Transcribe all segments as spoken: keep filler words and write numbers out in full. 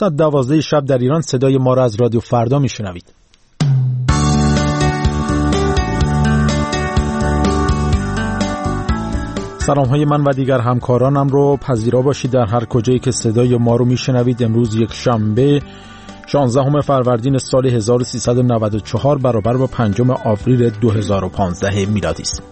ساعت دوازده شب در ایران صدای ما را از رادیو فردا میشنوید. سلام های من و دیگر همکارانم رو پذیرا باشید در هر کجایی که صدای ما رو میشنوید. امروز یک شنبه شانزدهم فروردین سال هزار و سیصد و نود و چهار برابر با پنجم آوریل دو هزار و پانزده میلادی است.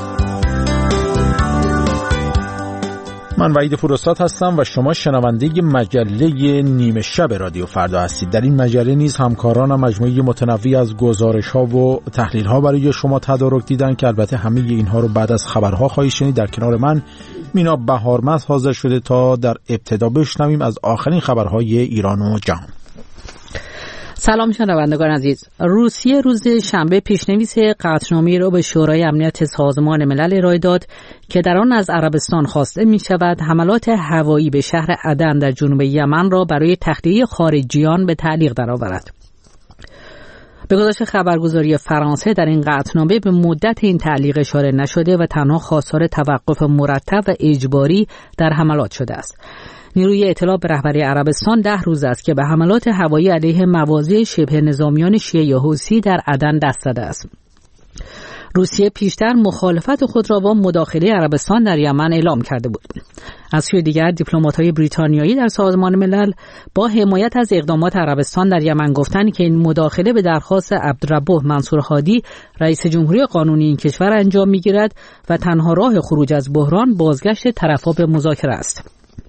من وحید فرستاد هستم و شما شنونده مجله نیمه شب رادیو فردا هستید. در این مجله نیز همکارانم مجموعه متنوعی از گزارش‌ها و تحلیل‌ها برای شما تدارک دیدن که البته همه اینها رو بعد از خبرها خواهید شنید. در کنار من مینا بهارمند حاضر شده تا در ابتدا بشنویم از آخرین خبرهای ایران و جهان. سلام شنوندگان عزیز. روسیه روز شنبه پیشنویس قطعنامه‌ای را به شورای امنیت سازمان ملل ارائه داد که در آن از عربستان خواسته می شود حملات هوایی به شهر عدن در جنوب یمن را برای تخلیه خارجیان به تعلیق درآورد. به گزارش خبرگزاری فرانسه در این قطعنامه به مدت این تعلیق اشاره نشده و تنها خواستار توقف مرتب و اجباری در حملات شده است. نیروی اطلاع به رهبری عربستان ده روز است که به حملات هوایی علیه مواضع شبه نظامیان شیعه حوثی در عدن دست زده است. روسیه پیشتر مخالفت خود را با مداخله عربستان در یمن اعلام کرده بود. از سوی دیگر دیپلمات‌های بریتانیایی در سازمان ملل با حمایت از اقدامات عربستان در یمن گفتند که این مداخله به درخواست عبدالربه منصور هادی رئیس جمهوری قانونی این کشور انجام می‌گیرد و تنها راه خروج از بحران بازگشت طرف‌ها به مذاکره است.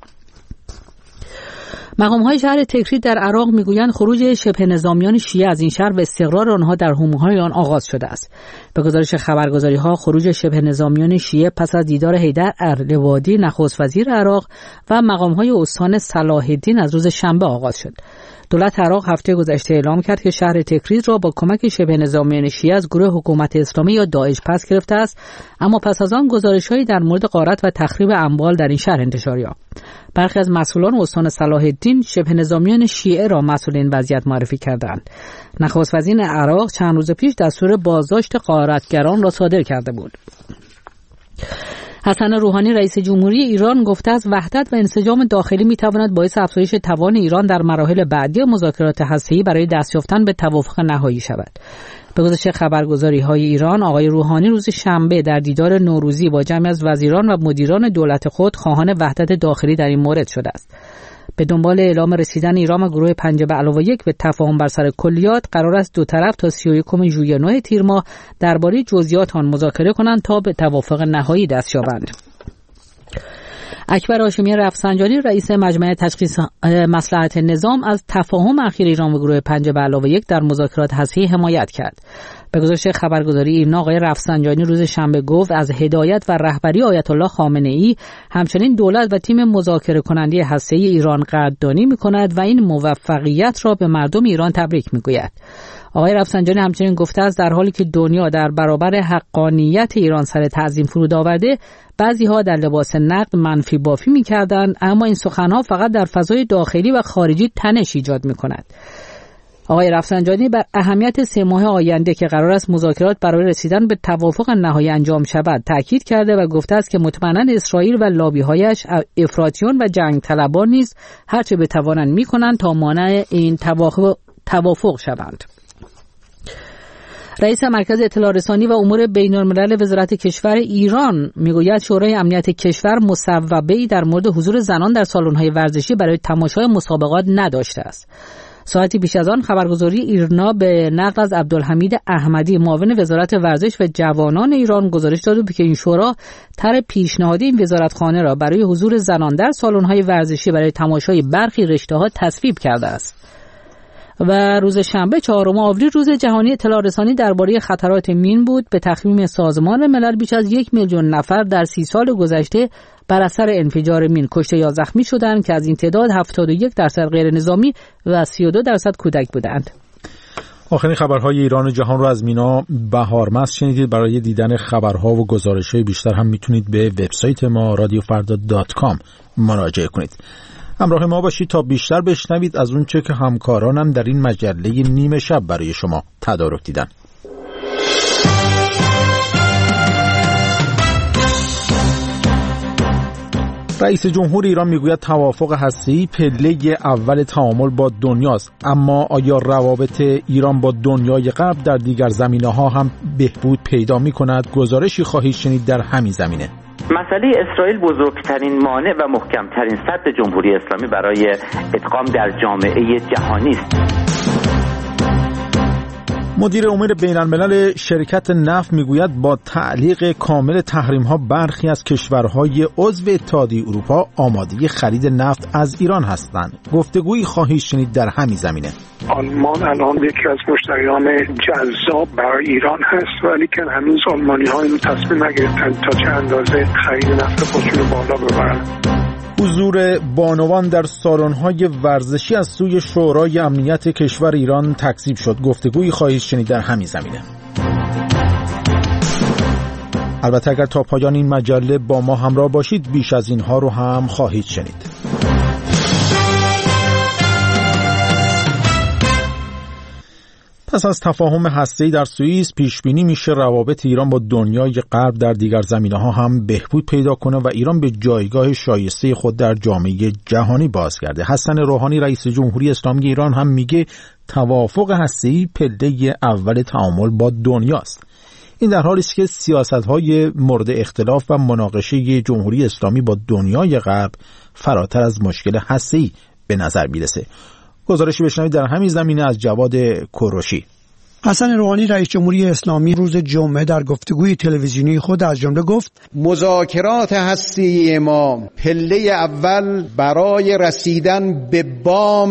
مقام‌های شهر تکریت در عراق میگویند خروج شبه نظامیان شیعه از این شهر و استقرار آنها در حومه‌های آن آغاز شده است. به گزارش خبرگزاری‌ها خروج شبه نظامیان شیعه پس از دیدار حیدر اروادی نخست وزیر عراق و مقام‌های استان صلاح الدین از روز شنبه آغاز شد. دولت عراق هفته گذشته اعلام کرد که شهر تکریت را با کمک شبه نظامیان شیعه از گروه حکومت اسلامی یا داعش پس گرفته است، اما پس از آن گزارش‌هایی در مورد غارت و تخریب اموال در این شهر انتشار یافت. برخی از مسئولان استان صلاح الدین شبه نظامیان شیعه را مسئول این وضعیت معرفی کردند. نخست وزیر عراق چند روز پیش دستور بازداشت غارتگران را صادر کرده بود. حسن روحانی رئیس جمهوری ایران گفته است وحدت و انسجام داخلی می‌تواند باعث افزایش توان ایران در مراحل بعدی مذاکرات هسته‌ای برای دست یافتن به توافق نهایی شود. به گزارش خبرگزاری‌های ایران آقای روحانی روز شنبه در دیدار نوروزی با جمعی از وزیران و مدیران دولت خود خواهان وحدت داخلی در این مورد شده است. به دنبال اعلام رسیدن ایران و گروه پنجه به علاوه یک به تفاهم بر سر کلیات قرار است دو طرف تا سی و یکم ژوئیه نه تیر ماه درباره جزئیات آن مذاکره کنند تا به توافق نهایی دست یابند. اکبر هاشمی رفسنجانی رئیس مجمع تشخیص مصلحت نظام از تفاهم اخیر ایران و گروه پنجه به علاوه یک در مذاکرات هسته‌ای حمایت کرد. به گزارش خبرگزاری ایرنا آقای رفسنجانی روز شنبه گفت از هدایت و رهبری آیت الله خامنه‌ای همچنین دولت و تیم مذاکره کننده هسته‌ای ایران قدردانی می‌کند و این موفقیت را به مردم ایران تبریک می‌گوید. آقای رفسنجانی همچنین گفته است در حالی که دنیا در برابر حقانیت ایران سر تعظیم فرود آورده، بعضی‌ها در لباس نقد منفی بافی می‌کردند، اما این سخن‌ها فقط در فضای داخلی و خارجی تنش ایجاد می‌کند. آقای رفسنجانی بر اهمیت سه ماه آینده که قرار است مذاکرات برای رسیدن به توافق نهایی انجام شود تاکید کرده و گفته است که مطمئنا اسرائیل و لابی‌هایش افراطیون و جنگ طلبان نیز هرچه بتوانند می‌کنند تا مانع این توافق توافق شوند. رئیس مرکز اطلاع رسانی و امور بین‌الملل وزارت کشور ایران میگوید شورای امنیت کشور مصوبه‌ای در مورد حضور زنان در سالن‌های ورزشی برای تماشای مسابقات نداشته است. ساعتی پیش از آن خبرگزاری ایرنا به نقل از عبدالحمید احمدی معاون وزارت ورزش و جوانان ایران گزارش داده بود که این شورا طرح پیشنهادی این وزارتخانه را برای حضور زنان در سالن‌های ورزشی برای تماشای برخی رشته‌ها تصویب کرده است. و روز شنبه چهارم آوریل روز جهانی اطلاع رسانی درباره خطرات مین بود. به تخمین سازمان ملل بیش از یک میلیون نفر در سی سال گذشته بر اثر انفجار مین کشته یا زخمی شدند که از این تعداد هفتاد و یک درصد غیر نظامی و سی و دو درصد کودک بودند. آخرین خبرهای ایران و جهان رو از مینا بهارمند شنیدید. برای دیدن خبرها و گزارش‌های بیشتر هم میتونید به وبسایت ما رادیو فردا دات کام مراجعه کنید. همراه ما باشید تا بیشتر بشنوید از اون چه که همکارانم در این مجله نیمه شب برای شما تدارک دیدن. رئیس جمهور ایران میگوید توافق هسته‌ای پله اول تعامل با دنیاست، اما آیا روابط ایران با دنیای غرب در دیگر زمینه‌ها هم بهبود پیدا می‌کند؟ گزارشی خواهید شنید در همین زمینه. مسئله اسرائیل بزرگترین مانع و محکمترین سد جمهوری اسلامی برای ادغام در جامعه جهانی است. مدیر امور بین الملل شرکت نفت میگوید با تعلیق کامل تحریم‌ها برخی از کشورهای عضو اتحادیه اروپا آماده خرید نفت از ایران هستند. گفتگویی خواهید شنید در همین زمینه. آلمان الان یکی از مشتریان جذاب برای ایران هست، ولی که هنوز آلمانی‌ها اینو تصمیم نگرفتن تا چه اندازه خرید نفت خودشون رو بالا ببرن. حضور بانوان در سالن‌های ورزشی از سوی شورای امنیت کشور ایران تکذیب شد. گفتگویی خواهید شنید در همین زمینه. البته اگر تا پایان این مجله با ما همراه باشید بیش از اینها رو هم خواهید شنید. پس از تفاهم هسته‌ای در سوئیس پیش بینی میشه روابط ایران با دنیای غرب در دیگر زمینه‌ها هم بهبود پیدا کنه و ایران به جایگاه شایسته خود در جامعه جهانی بازگرده. حسن روحانی رئیس جمهوری اسلامی ایران هم میگه توافق هسته‌ای پله اول تعامل با دنیاست. این در حالی است که سیاست‌های مورد اختلاف و مناقشه جمهوری اسلامی با دنیای غرب فراتر از مشکل هسته‌ای به نظر میرسه. گزارشی بشنوید در همین زمینه از جواد کوروشی. حسن روحانی رئیس جمهوری اسلامی روز جمعه در گفتگوی تلویزیونی خود از جمله گفت مذاکرات هسته‌ای ما پله اول برای رسیدن به بام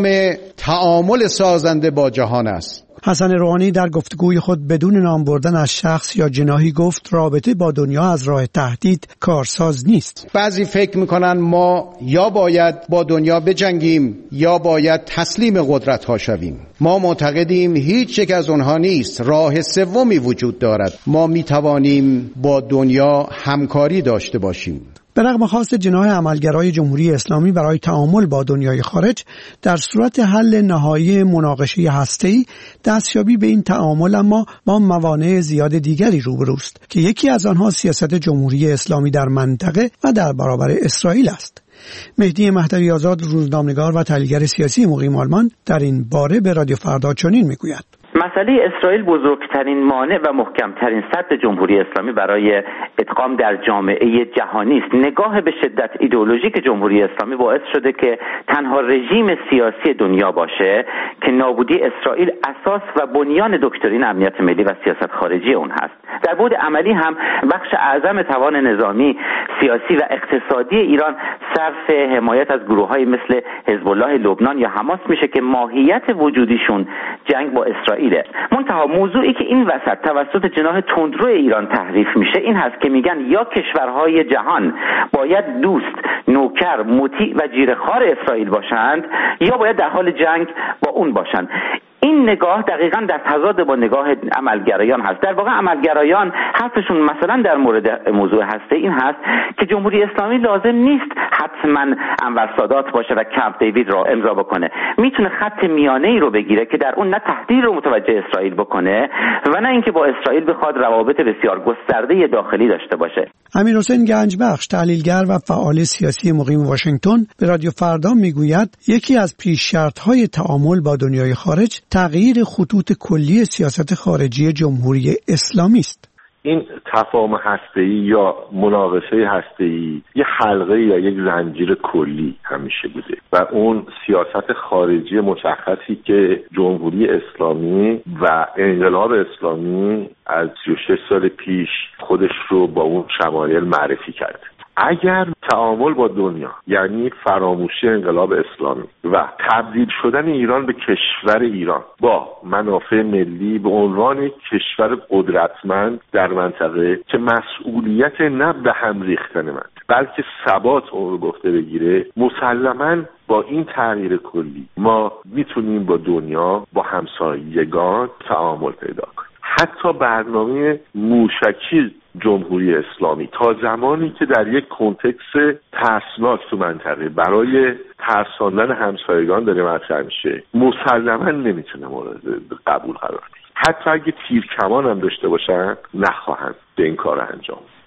تعامل سازنده با جهان است. حسن روحانی در گفتگوی خود بدون نام بردن از شخص یا جناحی گفت رابطه با دنیا از راه تهدید کارساز نیست. بعضی فکر میکنن ما یا باید با دنیا بجنگیم یا باید تسلیم قدرت ها شویم. ما معتقدیم هیچ یک از اونها نیست. راه سومی وجود دارد. ما میتوانیم با دنیا همکاری داشته باشیم. به رغم خواست جناح عملگرای جمهوری اسلامی برای تعامل با دنیای خارج در صورت حل نهایی مناقشه هسته‌ای دستیابی به این تعامل اما با موانع زیاد دیگری روبروست که یکی از آنها سیاست جمهوری اسلامی در منطقه و در برابر اسرائیل است. مهدی مهدوی آزاد روزنامه‌نگار و تحلیلگر سیاسی مقیم آلمان در این باره به رادیو فردا چنین میگوید: مسئله اسرائیل بزرگترین مانع و محکمترین سد جمهوری اسلامی برای ادغام در جامعه جهانی است. نگاه به شدت ایدئولوژیک جمهوری اسلامی باعث شده که تنها رژیم سیاسی دنیا باشه که نابودی اسرائیل اساس و بنیان دکترین امنیت ملی و سیاست خارجی اون هست. در بعد عملی هم بخش اعظم توان نظامی، سیاسی و اقتصادی ایران صرف حمایت از گروه‌های مثل حزب الله لبنان یا حماس میشه که ماهیت وجودیشون جنگ با اسرائیل. منتها موضوعی که این وسط توسط جناح تندرو ایران تحریف میشه این هست که میگن یا کشورهای جهان باید دوست، نوکر، مطیع و جیره‌خوار اسرائیل باشند یا باید در حال جنگ با اون باشند. این نگاه دقیقاً در تضاد با نگاه عملگرایان هست. در واقع عملگرایان حرفشون مثلا در مورد موضوع هسته این هست که جمهوری اسلامی لازم نیست حتما انور سادات باشه و کمپ دیوید را امضا بکنه. میتونه خط میانه‌ای رو بگیره که در اون نه تهدید رو متوجه اسرائیل بکنه و نه اینکه با اسرائیل بخواد روابط بسیار گسترده داخلی داشته باشه. امیرحسین گنجبخش تحلیلگر و فعال سیاسی مقیم واشنگتن به رادیو فردا میگوید یکی از پیش شرط‌های تعامل با دنیای خارج تغییر خطوط کلی سیاست خارجی جمهوری اسلامی است. این تفاهم هسته‌ای یا مناقشه هسته‌ای یه حلقه یا یک زنجیر کلی همیشه بوده و اون سیاست خارجی مشخصی که جمهوری اسلامی و انقلاب اسلامی از سی و شش سال پیش خودش رو با اون شمایل معرفی کرد. اگر تعامل با دنیا یعنی فراموشی انقلاب اسلامی و تبدیل شدن ایران به کشور ایران با منافع ملی به عنوان کشور قدرتمند در منطقه که مسئولیت نه به هم ریختن من بلکه ثبات اون رو گفته بگیره، مسلماً با این تغییر کلی ما میتونیم با دنیا با همسایگان تعامل پیدا کنیم. حتی برنامه موشکی جمهوری اسلامی تا زمانی که در یک کنتکست ترسناک تو منطقه برای ترساندن همسایگان داره مطرح میشه مسلماً نمیتونه مورد قبول قرار بگیره. حتی اگه تیرکمان هم داشته باشن نخواهند به این کار انجام.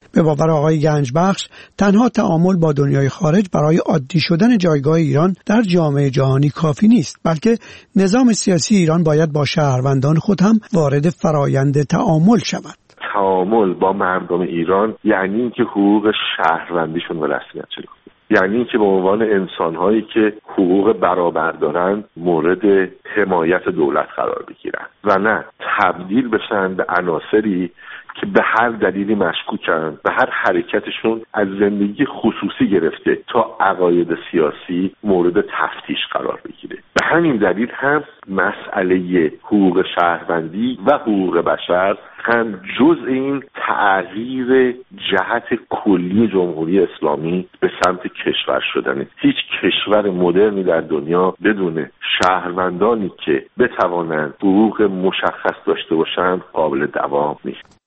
به باور آقای گنجبخش تنها تعامل با دنیای خارج برای عادی شدن جایگاه ایران در جامعه جهانی کافی نیست، بلکه نظام سیاسی ایران باید با شهروندان خود هم وارد فرایند تعامل شود. تعامل با مردم ایران یعنی اینکه حقوق شهروندیشون به رسمیت شناخته، یعنی اینکه به عنوان انسان‌هایی که حقوق برابر دارند مورد حمایت دولت قرار بگیرن و نه تبدیل بشن به عناصری که به هر دلیلی مشکوکن، به هر حرکتشون از زندگی خصوصی گرفته تا عقاید سیاسی مورد تفتیش قرار بگیره. به همین دلیل هم مسئله حقوق شهروندی و حقوق بشر هم جزء این تغییر جهت کلی جمهوری اسلامی به سمت کشور شدنه. هیچ کشور مدرنی در دنیا بدون شهروندانی که بتوانند حقوق مشخص داشته باشند قابل دوام نیست.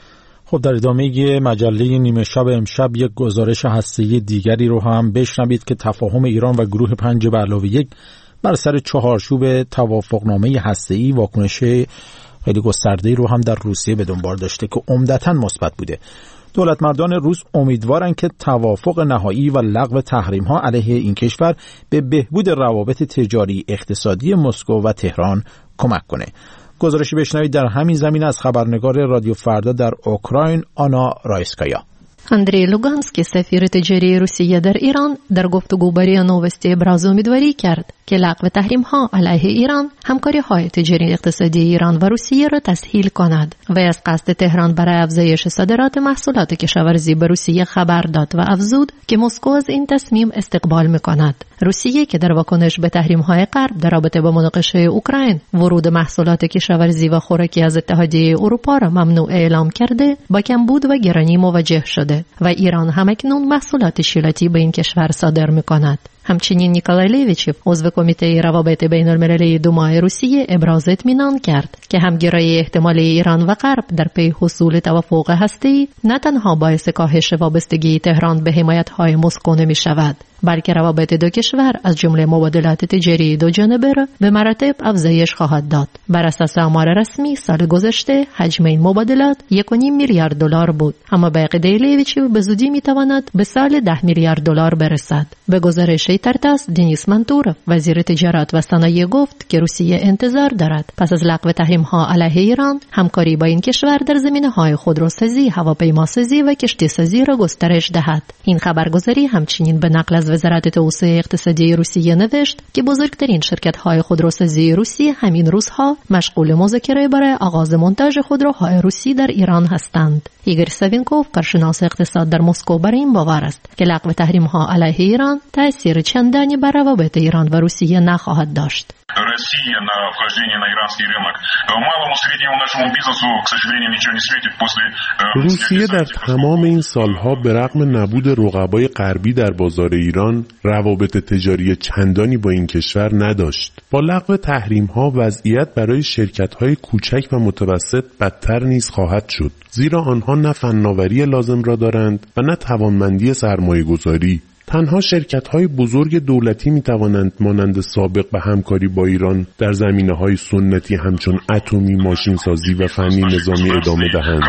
خب در ادامه مجله نیمه شب امشب یک گزارش هسته‌ای دیگری رو هم بشنوید که تفاهم ایران و گروه پنج به علاوه یک بر سر چهارچوب توافقنامه هسته‌ای واکنش خیلی گسترده‌ای رو هم در روسیه به دنبال داشته که عمدتاً مثبت بوده. دولتمردان روس امیدوارن که توافق نهایی و لغو تحریم‌ها علیه این کشور به بهبود روابط تجاری اقتصادی مسکو و تهران کمک کنه. گزارشی بشنوید در همین زمینه از خبرنگار رادیو فردا در اوکراین آنا رایسکایا. Андрей Луганский, سفیر تجاری روسیه در ایران، در گفتگو با ریا نوستی ابراز امیدواری کرد که لغو تحریم‌ها علیه ایران همکاری‌های تجاری اقتصادی ایران و روسیه را تسهیل کند و از قصد تهران برای افزایش صادرات محصولات کشاورزی به روسیه خبر داد و افزود که مسکو از این تصمیم استقبال می‌کند. روسیه که در واکنش به تحریم‌های غرب در رابطه با مناقشه اوکراین ورود محصولات کشاورزی و خوراکی از اتحادیه اروپا را ممنوع اعلام کرده، با کمبود و گرانی مواجه شده و ایران همکنون محصولات شیلاتی به این کشور صادر می‌کند. همچنین نیکولای لیویچیف عضو کمیته روابط بین المللی دومای روسیه ابراز اطمینان کرد که همگرایی احتمالی ایران و غرب در پی حصول توافق هسته‌ای نه تنها باعث کاهش وابستگی تهران به حمایت‌های مسکو نمی‌شود، بلکه روابط دو کشور از جمله مبادلات تجاری دو جانبه را به مراتب افزایش خواهد داد. بر اساس آمار رسمی سال گذشته حجم این مبادلات یک و نیم میلیارد دلار بود، اما به عقیده لیویچیف به زودی می‌تواند به سال ده میلیارد دلار برسد. به گزارش ترتاس دنیس منتورف وزیر تجارت و صنایع گفت که روسیه انتظار دارد پس از لغو تحریم‌ها علیه ایران همکاری با این کشور در زمینه‌های خودروسازی، هواپیماسازی و کشتیسازی را گسترش دهد. این خبرگزاری همچنین به نقل از وزارت توسعه اقتصادی روسیه نوشت که بزرگترین شرکت‌های خودروسازی روسیه همین روزها مشغول مذاکره برای آغاز مونتاژ خودروهای روسی در ایران هستند. ایگور ساوینکوف کارشناس اقتصاد در مسکو بر این باور است که لغو تحریم‌ها علیه ایران تأثیر چندانی بر روابط ایران و روسیه نخواهد داشت. Россия на вхождение на иранский рынок. Малому среднему нашему бизнесу, к сожалению, ничего не светит после... روسیه در تمام این سالها به رغم نبود رقبای غربی در بازار ایران روابط تجاری چندانی با این کشور نداشت. با لغو تحریم‌ها وضعیت برای شرکت‌های کوچک و متوسط بدتر نیز خواهد شد، زیرا آنها نه فناوری لازم را دارند و نه توانمندی سرمایه‌گذاری. تنها شرکت‌های بزرگ دولتی می‌توانند مانند سابق به همکاری با ایران در زمینه‌های سنتی همچون اتمی، ماشین‌سازی و فنی نظامی ادامه دهند.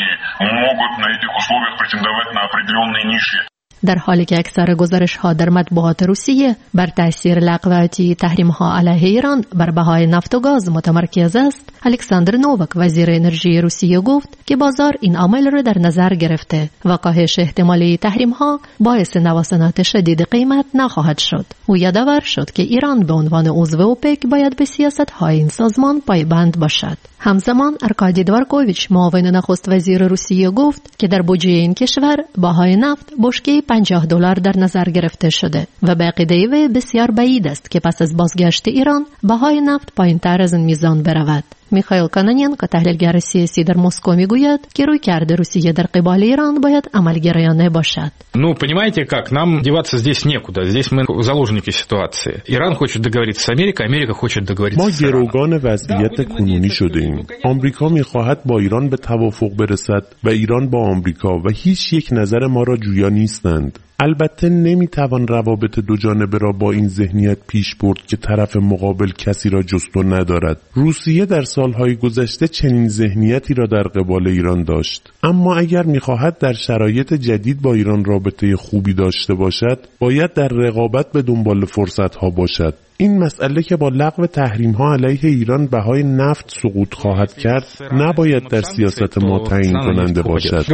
در حالی که اکثر گزارش‌ها در مطبوعات روسیه بر تأثیر لغو تحریم‌ها علیه ایران بر بهای نفت و گاز متمرکز است، الکساندر نووک وزیر انرژی روسیه گفت که بازار این عامل را در نظر گرفته و کاهش احتمالی تحریم‌ها باعث نوسانات شدید قیمت نخواهد شد. او یادآور شد که ایران به عنوان عضو اوپک باید به سیاست‌های این سازمان پایبند باشد. همزمان ارکادی دوارکوویچ معاون نخست وزیر روسیه گفت که در بودجه این کشور بهای نفت بشکه پنجاه دلار در نظر گرفته شده و به عقیده وی بسیار بعید است که پس از بازگشت ایران بهای نفت پایین‌تر از این میزان برود. میخائیل کانونینکو تحلیلگر سیاسی در مسکو میگوید که رویکرد روسیه در قبال ایران باید عملگرایانه باشد. Ну, понимаете как, нам деваться здесь некуда. Здесь мы заложники ситуации. Иран хочет договориться с Америкой, Америка хочет договориться ما с Ираном. گروگان وضعیت کنونی شدیم. آمریکا میخواهد با ایران به توافق برسد و ایران با آمریکا و هیچ یک نظر ما را جویا نیستند. البته نمیتوان روابط دو جانبه را با این ذهنیت پیش برد که طرف مقابل کسی را جستو ندارد. روسیه در سال سالهای گذشته چنین ذهنیتی را در قبال ایران داشت، اما اگر می‌خواهد در شرایط جدید با ایران رابطه خوبی داشته باشد، باید در رقابت به دنبال فرصت‌ها باشد. این مسئله که با لغو تحریم‌ها علیه ایران بهای نفت سقوط خواهد کرد، نباید در سیاست ما تعیین کننده باشد.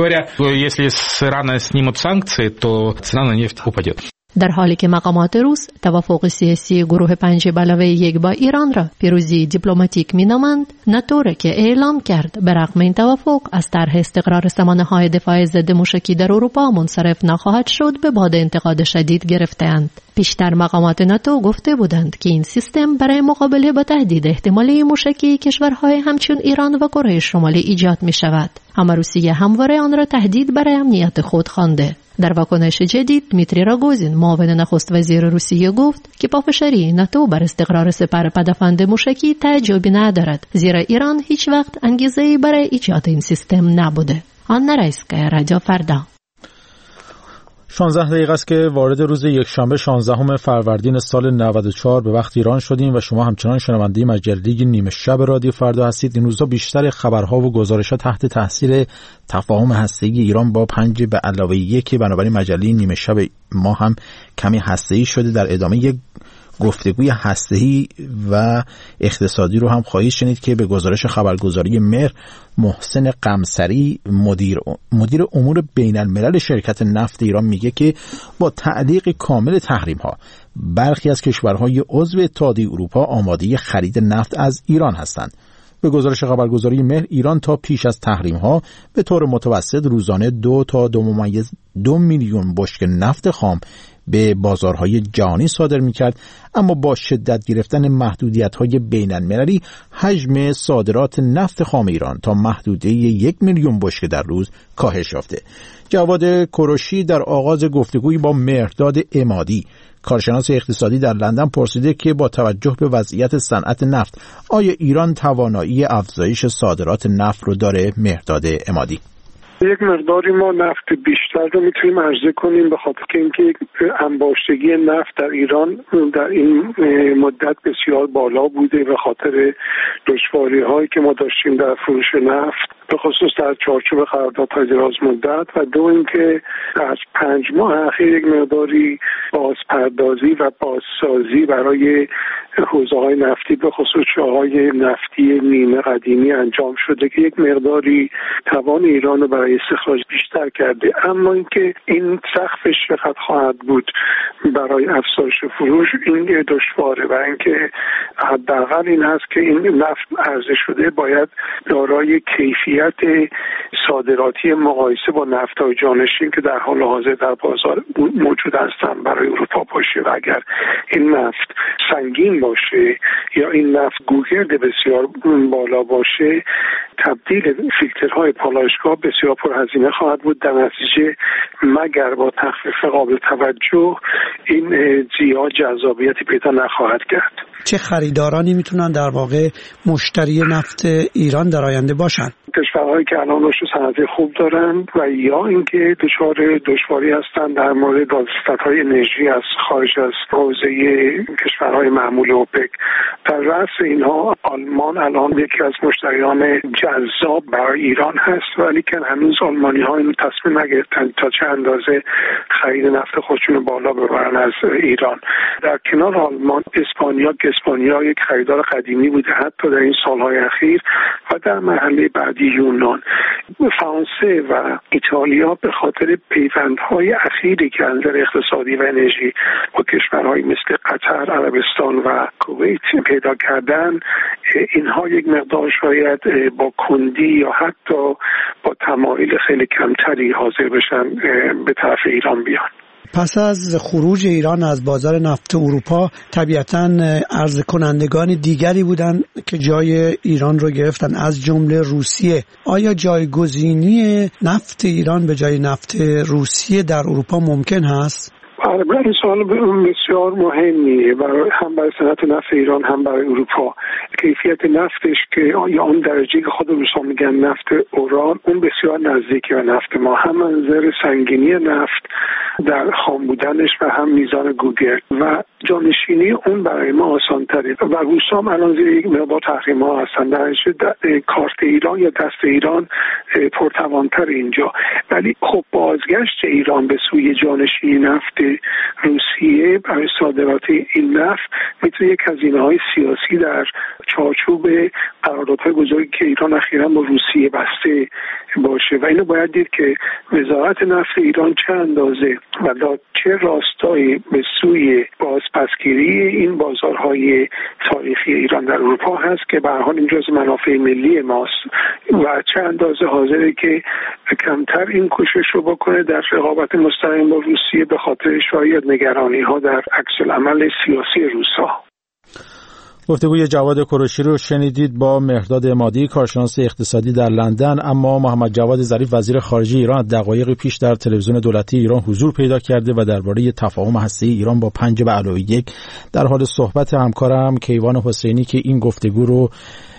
در حالی که مقامات روس توافق سیاسی گروه پنج علاوه یک با ایران را پیروزی دیپلماتیک مینامند، ناتو را که اعلام کرد به رغم این توافق از طرح استقرار سامانه‌های دفاع ضد موشکی در اروپا منصرف نخواهد شد به باد انتقاد شدید گرفتند. پیشتر مقامات ناتو گفته بودند که این سیستم برای مقابله با تهدید احتمالی موشکی کشورهای همچون ایران و کره شمالی ایجاد می شود، اما روسیه همواره آن را تهدید برای امنیت خود خوانده. در واکنش جدید دمیتری راگوزین معاون نخست وزیر روسیه گفت که پافشاری ناتو بر استقرار سپر پدافند موشکی تعجبی ندارد، زیرا ایران هیچ وقت انگیزه‌ای برای ایجاد این سیستم نبوده. آن رایسکایا رادیو فردا. شانزده دقیقه است که وارد روز یکشنبه شانزدهم فروردین سال نود و چهار به وقت ایران شدیم و شما همچنان شنونده مجله نیمه شب رادیو فردا هستید. این روزها بیشتر خبرها و گزارش‌ها تحت تاثیر تفاهم هسته‌ای ایران با پنج به علاوه یک، بنابراین مجله نیمه شب ما هم کمی هسته‌ای شده. در ادامه یک گفتگوی هسته‌ای و اقتصادی رو هم خواهید شنید که به گزارش خبرگزاری مهر محسن قمصری مدیر مدیر امور بین الملل شرکت نفت ایران میگه که با تعلیق کامل تحریم‌ها برخی از کشورهای عضو اتحادیه اروپا آماده خرید نفت از ایران هستند. به گزارش خبرگزاری مهر، ایران تا پیش از تحریم‌ها به طور متوسط روزانه دو تا دو ممیز دو میلیون بشکه نفت خام به بازارهای جهانی صادر می‌کرد، اما با شدت گرفتن محدودیت‌های بین‌المللی حجم صادرات نفت خام ایران تا محدوده یک میلیون بشکه در روز کاهش یافته. جواد کوروشی در آغاز گفتگوی با مهرداد عمادی، کارشناس اقتصادی در لندن، پرسیده که با توجه به وضعیت صنعت نفت آیا ایران توانایی افزایش صادرات نفت رو داره؟ مهرداد عمادی: یک مقداری ما نفت بیشتر رو میتونیم عرضه کنیم به خاطر اینکه یک انباشتگی نفت در ایران در این مدت بسیار بالا بوده به خاطر دشواری هایی که ما داشتیم در فروش نفت، به خصوص در چارچوب قراردادهای دراز مدت، و دو اینکه از پنج ماه اخیر یک مقداری بازپردازی و بازسازی برای حوزه‌های نفتی به خصوص چاهای نفتی نیمه قدیمی انجام شده که یک مقداری توان ایران رو برای استخراج بیشتر کرده. اما اینکه این سقفش چقدر خواهد بود برای افزایش فروش، این دشواره، و اینکه حداقل این هست که این نفت عرضه شده باید دارای کیفیت صادراتی مقایسه با نفت‌های جانشین که در حال حاضر در بازار موجود هستند برای اروپا باشه، و اگر این نفت سنگین باشه یا این نفت گوگرد بسیار بالا باشه، تبدیل فیلترهای پالایشگاه بسیار پرهزینه خواهد بود. در نتیجه مگر با تخفیف قابل توجه این زیاد جذابیتی پیدا نخواهد کرد. چه خریدارانی میتونن در واقع مشتری نفت ایران در آینده باشن؟ کشورهایی که الان رشد صنعتی خوب دارن و یا اینکه دچار دشواری هستند در مورد دادستان‌های انرژی از خارج از حوزه کشورهای معمول اوپک. در رأس اینها آلمان الان یکی از مشتریان جذاب برای ایران هست، ولی که هنوز آلمانی‌ها اینو تصمیم نگرفتن تا چه اندازه خرید نفت خودشون بالا ببرن از ایران. در کنار آلمان، اسپانیا که اسپانیا یک خریدار قدیمی بوده حتی در این سالهای اخیر، و در مرحله بعدی یونان. فرانسه و ایتالیا به خاطر پیوندهای اخیری که از نظر اقتصادی و انرژی با کشورهای مثل قطر، عربستان و کویت پیدا کردن، اینها یک مقدار شاید با کندی یا حتی با تمایل خیلی کمتری حاضر بشن به طرف ایران بیان. پس از خروج ایران از بازار نفت اروپا طبیعتاً عرضه کنندگان دیگری بودند که جای ایران رو گرفتن، از جمله روسیه. آیا جایگزینی نفت ایران به جای نفت روسیه در اروپا ممکن هست؟ این سوال بسیار مهمیه برای هم برای صنعت نفت ایران هم برای اروپا. کیفیت نفتش که یا اون درجه که خود روسا میگن نفت اوران، اون بسیار نزدیکه به نفت ما، هم منظر سنگینی نفت در خام بودنش و هم میزان گوگرد. و جانشینی اون برای ما آسان تره و روسا هم الان زیر یک مقدار تحریم ها هستن، در کارت ایران یا دست ایران پرتوانتر اینجا. ولی خب بازگشت ایران به سوی جانشینی نفت روسیه برای صادرات این نفت میتونه یک هزینه های سیاسی در چارچوب قراردادهای بزرگی که ایران اخیراً با روسیه بسته باشه و اینو باید دید که وزارت نفت ایران چه اندازه و چه راستایی به سوی بازپسگیری این بازارهای تاریخی ایران در اروپا هست که به هر حال این جزء منافع ملی ماست و چه اندازه حاضره که کمتر این کوشش رو بکنه در رقابت مستقیم با روسیه به خاطر شاید نگرانی ها در عکس العمل سیاسی روسا. گفتگوی جواد کوروشی رو شنیدید با مهرداد عمادی، کارشناس اقتصادی در لندن. اما محمد جواد ظریف وزیر خارجه ایران دقایقی پیش در تلویزیون دولتی ایران حضور پیدا کرده و درباره تفاهم هسته‌ای ایران با پنج به علاوه یک در حال صحبت همکارم کیوان حسینی که این گفتگو رو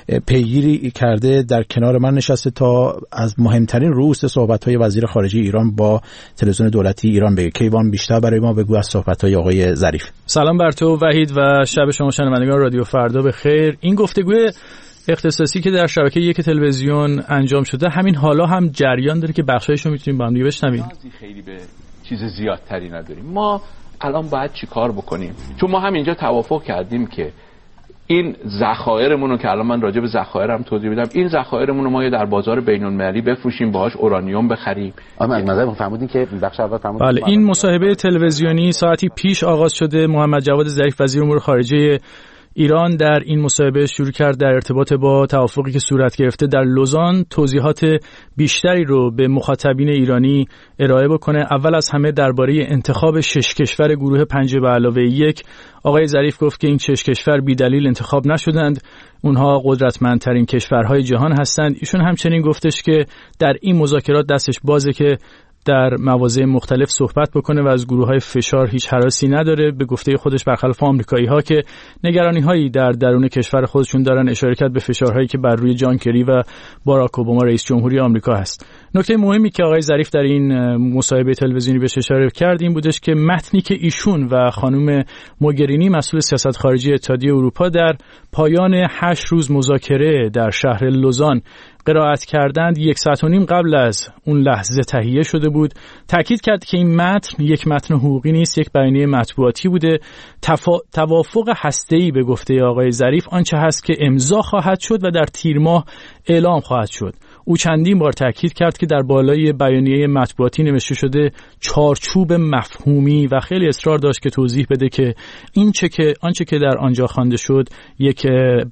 پیگیری کرده در کنار من نشسته تا از مهمترین رؤوس صحبت‌های وزیر خارجه ایران با تلویزیون دولتی ایران بگه. کیوان بیشتر برای ما بگو از صحبت‌های آقای ظریف. سلام بر تو وحید و شب شما شنوندگان رادیو فردا بخیر. این گفتگوی اختصاصی که در شبکه یک تلویزیون انجام شده همین حالا هم جریان داره که بخشایش رو می‌تونیم با هم دیگه بشنویم. خیلی به چیز زیادتری نداریم. ما الان باید چیکار بکنیم؟ چون ما هم اینجا توافق کردیم که این ذخایرمون رو که الان من راجع به ذخایرم توضیح بدم، این ذخایرمون رو ما در بازار بین‌المللی بفروشیم، باهاش اورانیوم بخریم. اما از نظر فرمودین که بخش اول فرمودین. بله، این مصاحبه تلویزیونی ساعتی پیش آغاز شده. محمد جواد ظریف وزیر امور خارجه ایران در این مصاحبه شروع کرد در ارتباط با توافقی که صورت گرفته در لوزان توضیحات بیشتری رو به مخاطبین ایرانی ارائه بکنه. اول از همه درباره انتخاب شش کشور گروه پنج به علاوه یک. آقای ظریف گفت که این شش کشور بی دلیل انتخاب نشدند، اونها قدرتمندترین کشورهای جهان هستند. ایشون همچنین گفتش که در این مذاکرات دستش بازه که در مواضع مختلف صحبت بکنه و از گروه‌های فشار هیچ هراسی نداره. به گفته خودش برخلاف آمریکایی‌ها که نگرانی‌هایی در درون کشور خودشون دارن، اشاره کرد به فشارهایی که بر روی جان کری و باراک اوباما رئیس جمهوری آمریکا هست. نکته مهمی که آقای ظریف در این مصاحبه تلویزیونی بهش اشاره کرد این بودش که متنی که ایشون و خانم موگرینی مسئول سیاست خارجی اتحادیه اروپا در پایان هشت روز مذاکره در شهر لوزان قرائت کردند یک ساعت و نیم قبل از اون لحظه تهیه شده بود. تأکید کرد که این متن یک متن حقوقی نیست، یک بیانیه مطبوعاتی بوده. تفا... توافق هسته‌ای به گفته آقای ظریف آنچه هست که امضا خواهد شد و در تیر ماه اعلام خواهد شد. او چندین بار تاکید کرد که در بالای بیانیه مطبوعاتی نوشته شده چارچوب مفهومی و خیلی اصرار داشت که توضیح بده که این چه که آنچه که در آنجا خوانده شد یک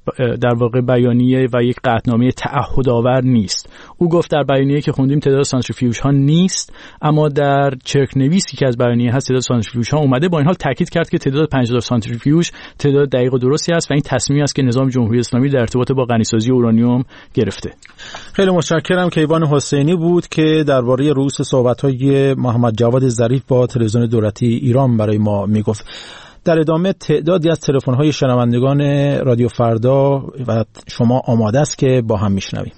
در واقع بیانیه و یک قطعنامه تعهدآور نیست. او گفت در بیانیه که خوندیم تعداد سانتریفیوژ ها نیست، اما در چرکنویسی که از بیانیه هست تعداد سانتریفیوژ ها اومده. با این حال تاکید کرد که تعداد پنج هزار سانتریفیوژ تعداد دقیق و درستی است و این تصمیمی است که نظام جمهوری اسلامی در ارتباط با غنیسازی اورانیوم گرفته. خیلی متشکرم. کیوان حسینی بود که درباره رؤوس صحبت‌های محمد جواد ظریف با تلویزیون دولتی ایران برای ما میگفت. در ادامه تعدادی از تلفن‌های شنوندگان رادیو فردا و شما آماده است که با هم میشنویم.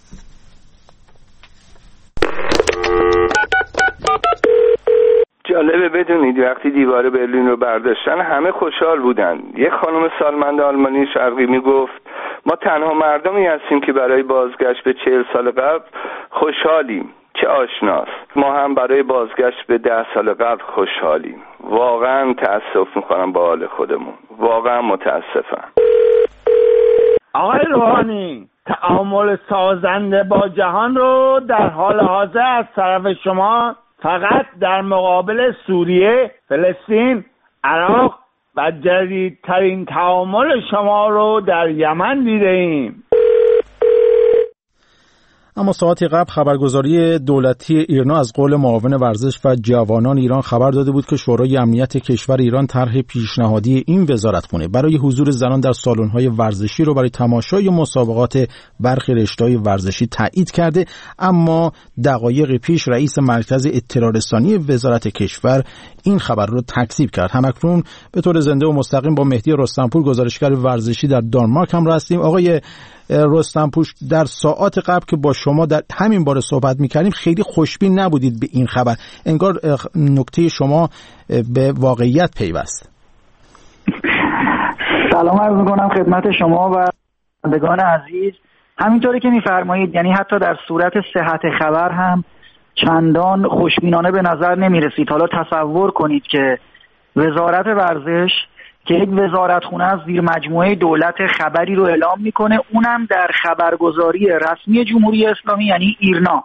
جالبه بدونید وقتی دیوار برلین رو برداشتن همه خوشحال بودن. یه خانم سالمند آلمانی شرقی میگفت ما تنها مردمی هستیم که برای بازگشت به چهل سال قبل خوشحالیم. چه آشناست. ما هم برای بازگشت به ده سال قبل خوشحالیم. واقعا تأسف میکنم با حال خودمون. واقعا متاسفم. آقای روحانی، تعامل سازنده با جهان رو در حال حاضر از طرف شما فقط در مقابل سوریه، فلسطین، عراق و جدیدترین تعامل شما رو در یمن دیده ایم. اما ساعتی قبل خبرگزاری دولتی ایرنا از قول معاون ورزش و جوانان ایران خبر داده بود که شورای امنیت کشور ایران طرح پیشنهادی این وزارتخونه برای حضور زنان در سالن‌های ورزشی رو برای تماشای مسابقات برخی رشته‌های ورزشی تایید کرده. اما دقایق پیش رئیس مرکز اطلاع رسانی وزارت کشور این خبر رو تکذیب کرد. همکنون به طور زنده و مستقیم با مهدی رستمپور گزارشگر ورزشی در دانمارک هم هستیم. آقای رستمپور، در ساعات قبل که با شما در همین باره صحبت می‌کردیم خیلی خوشبین نبودید به این خبر. انگار نکته شما به واقعیت پیوست. سلام عرض می‌کنم خدمت شما و بندگان عزیز. همینطوری که می‌فرمایید، یعنی حتی در صورت صحت خبر هم چندان خوشبینانه به نظر نمی‌رسید. حالا تصور کنید که وزارت ورزش که یک وزارتخونه از زیر مجموعه دولت خبری رو اعلام میکنه، اونم در خبرگزاری رسمی جمهوری اسلامی یعنی ایرنا،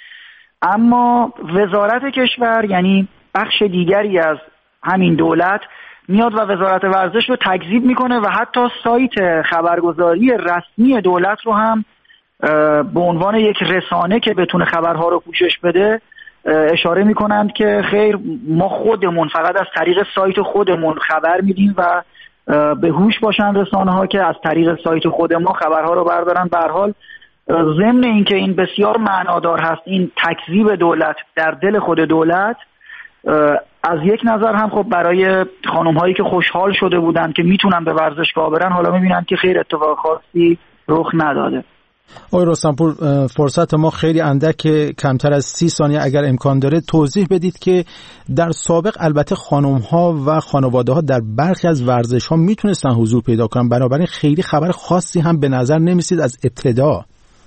اما وزارت کشور یعنی بخش دیگری از همین دولت میاد و وزارت ورزش رو تکذیب میکنه و حتی سایت خبرگزاری رسمی دولت رو هم به عنوان یک رسانه که بتونه خبرها رو پوشش بده اشاره میکنند که خیر، ما خودمون فقط از طریق سایت خودمون خبر میدیم و به هوش باشن رسانه ها که از طریق سایت خود ما خبرها رو بردارن. به هر حال ضمن اینکه این بسیار معنادار هست این تکذیب دولت در دل خود دولت، از یک نظر هم خب برای خانم هایی که خوشحال شده بودن که میتونن به ورزشگاه برن، حالا میبینن که خیر اتفاق خاصی رخ نداده. آقای رستمپور، فرصت ما خیلی اندک، کمتر از سی ثانیه اگر امکان داره توضیح بدید که در سابق البته خانم ها و خانواده ها در برخی از ورزش ها میتونستن حضور پیدا کنن، بنابراین خیلی خبر خاصی هم به نظر نمیسید از ابتدا.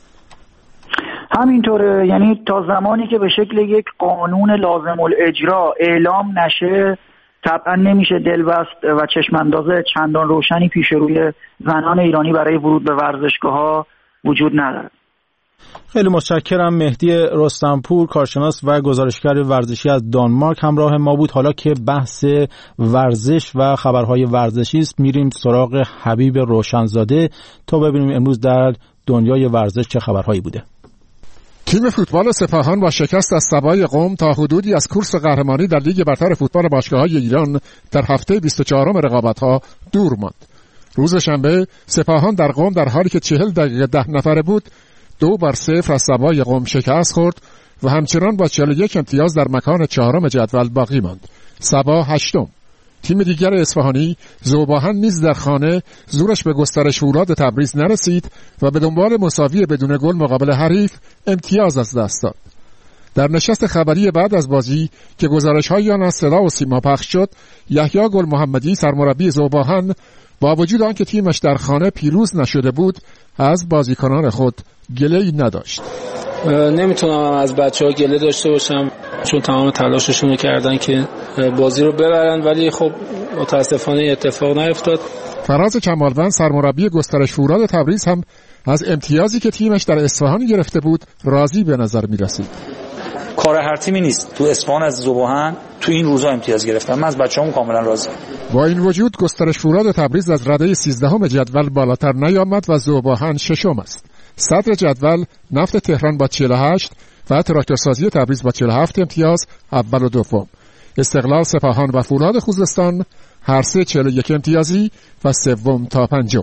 همینطوره، یعنی تا زمانی که به شکل یک قانون لازم الاجرا اعلام نشه طبعا نمیشه دلبست و چشمانداز چندان روشنی پیش روی زنان ایرانی برای ورود به ورزشگاه ها وجود نداره. خیلی متشکرم. مهدی رستمپور، کارشناس و گزارشگر ورزشی از دانمارک همراه ما بود. حالا که بحث ورزش و خبرهای ورزشی است، میریم سراغ حبیب روشنزاده تا ببینیم امروز در دنیای ورزش چه خبرهایی بوده. تیم فوتبال سپاهان با شکست از سبای قم تا حدودی از کورس قهرمانی در لیگ برتر فوتبال باشگاه‌های ایران در هفته بیست و چهارم رقابت‌ها دور ماند. روز شنبه سپاهان در قم در حالی که چهل دقیقه ده نفره بود دو بر صفر از سبای قم شکست خورد و همچنان با چهل و یک امتیاز در مکان چهارم جدول باقی ماند. سبا هشتم. تیم دیگر اصفهانی ذوباهن نیز در خانه زورش به گسترش فولاد تبریز نرسید و به دنبال مساوی بدون گل مقابل حریف امتیاز از دست داد. در نشست خبری بعد از بازی که گزارش‌های آن از صدا و سیما پخش شد، یحیی گل محمدی سرمربی ذوباهن با وجود آنکه تیمش در خانه پیروز نشده بود از بازیکنان خود گله‌ای نداشت. نمیتونم از بچه‌ها گله داشته باشم چون تمام تلاششون رو کردن که بازی رو ببرن، ولی خب متاسفانه اتفاق نیفتاد. فراز کمالوند سرمربی گسترش فولاد تبریز هم از امتیازی که تیمش در اصفهان گرفته بود راضی به نظر می‌رسید. کار هر تیمی نیست تو اصفهان از ذوباهن تو این روزا امتیاز گرفتم. من از بچه‌هام کاملا راضی. با این وجود گسترش فولاد تبریز از رده سیزدهم جدول بالاتر نیامد و ذوباهن ششم است. صدر جدول نفت تهران با چهل و هشت و تراکتورسازی تبریز با چهل و هفت امتیاز اول و دوم. استقلال، سپاهان و فولاد خوزستان هر سه چهل و یک امتیازی و سوم تا پنجم.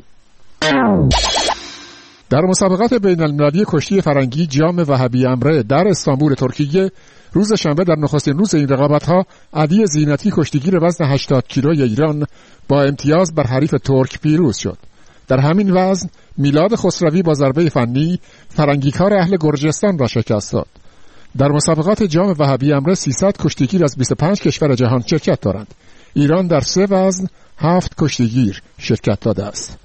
در مسابقات بین المللی کشتی فرنگی جام وهبی امره در استانبول ترکیه روز شنبه در نخستین روز این رقابت‌ها علی زینتی کشتیگیر وزن هشتاد کیلوی ایران با امتیاز بر حریف ترک پیروز شد. در همین وزن میلاد خسروی با ضربه فنی فرنگیکار اهل گرجستان را شکست داد. در مسابقات جام وهبی امره سیصد کشتیگیر از بیست و پنج کشور جهان شرکت دارند. ایران در سه وزن هفت کشتیگیر شرکت داده است.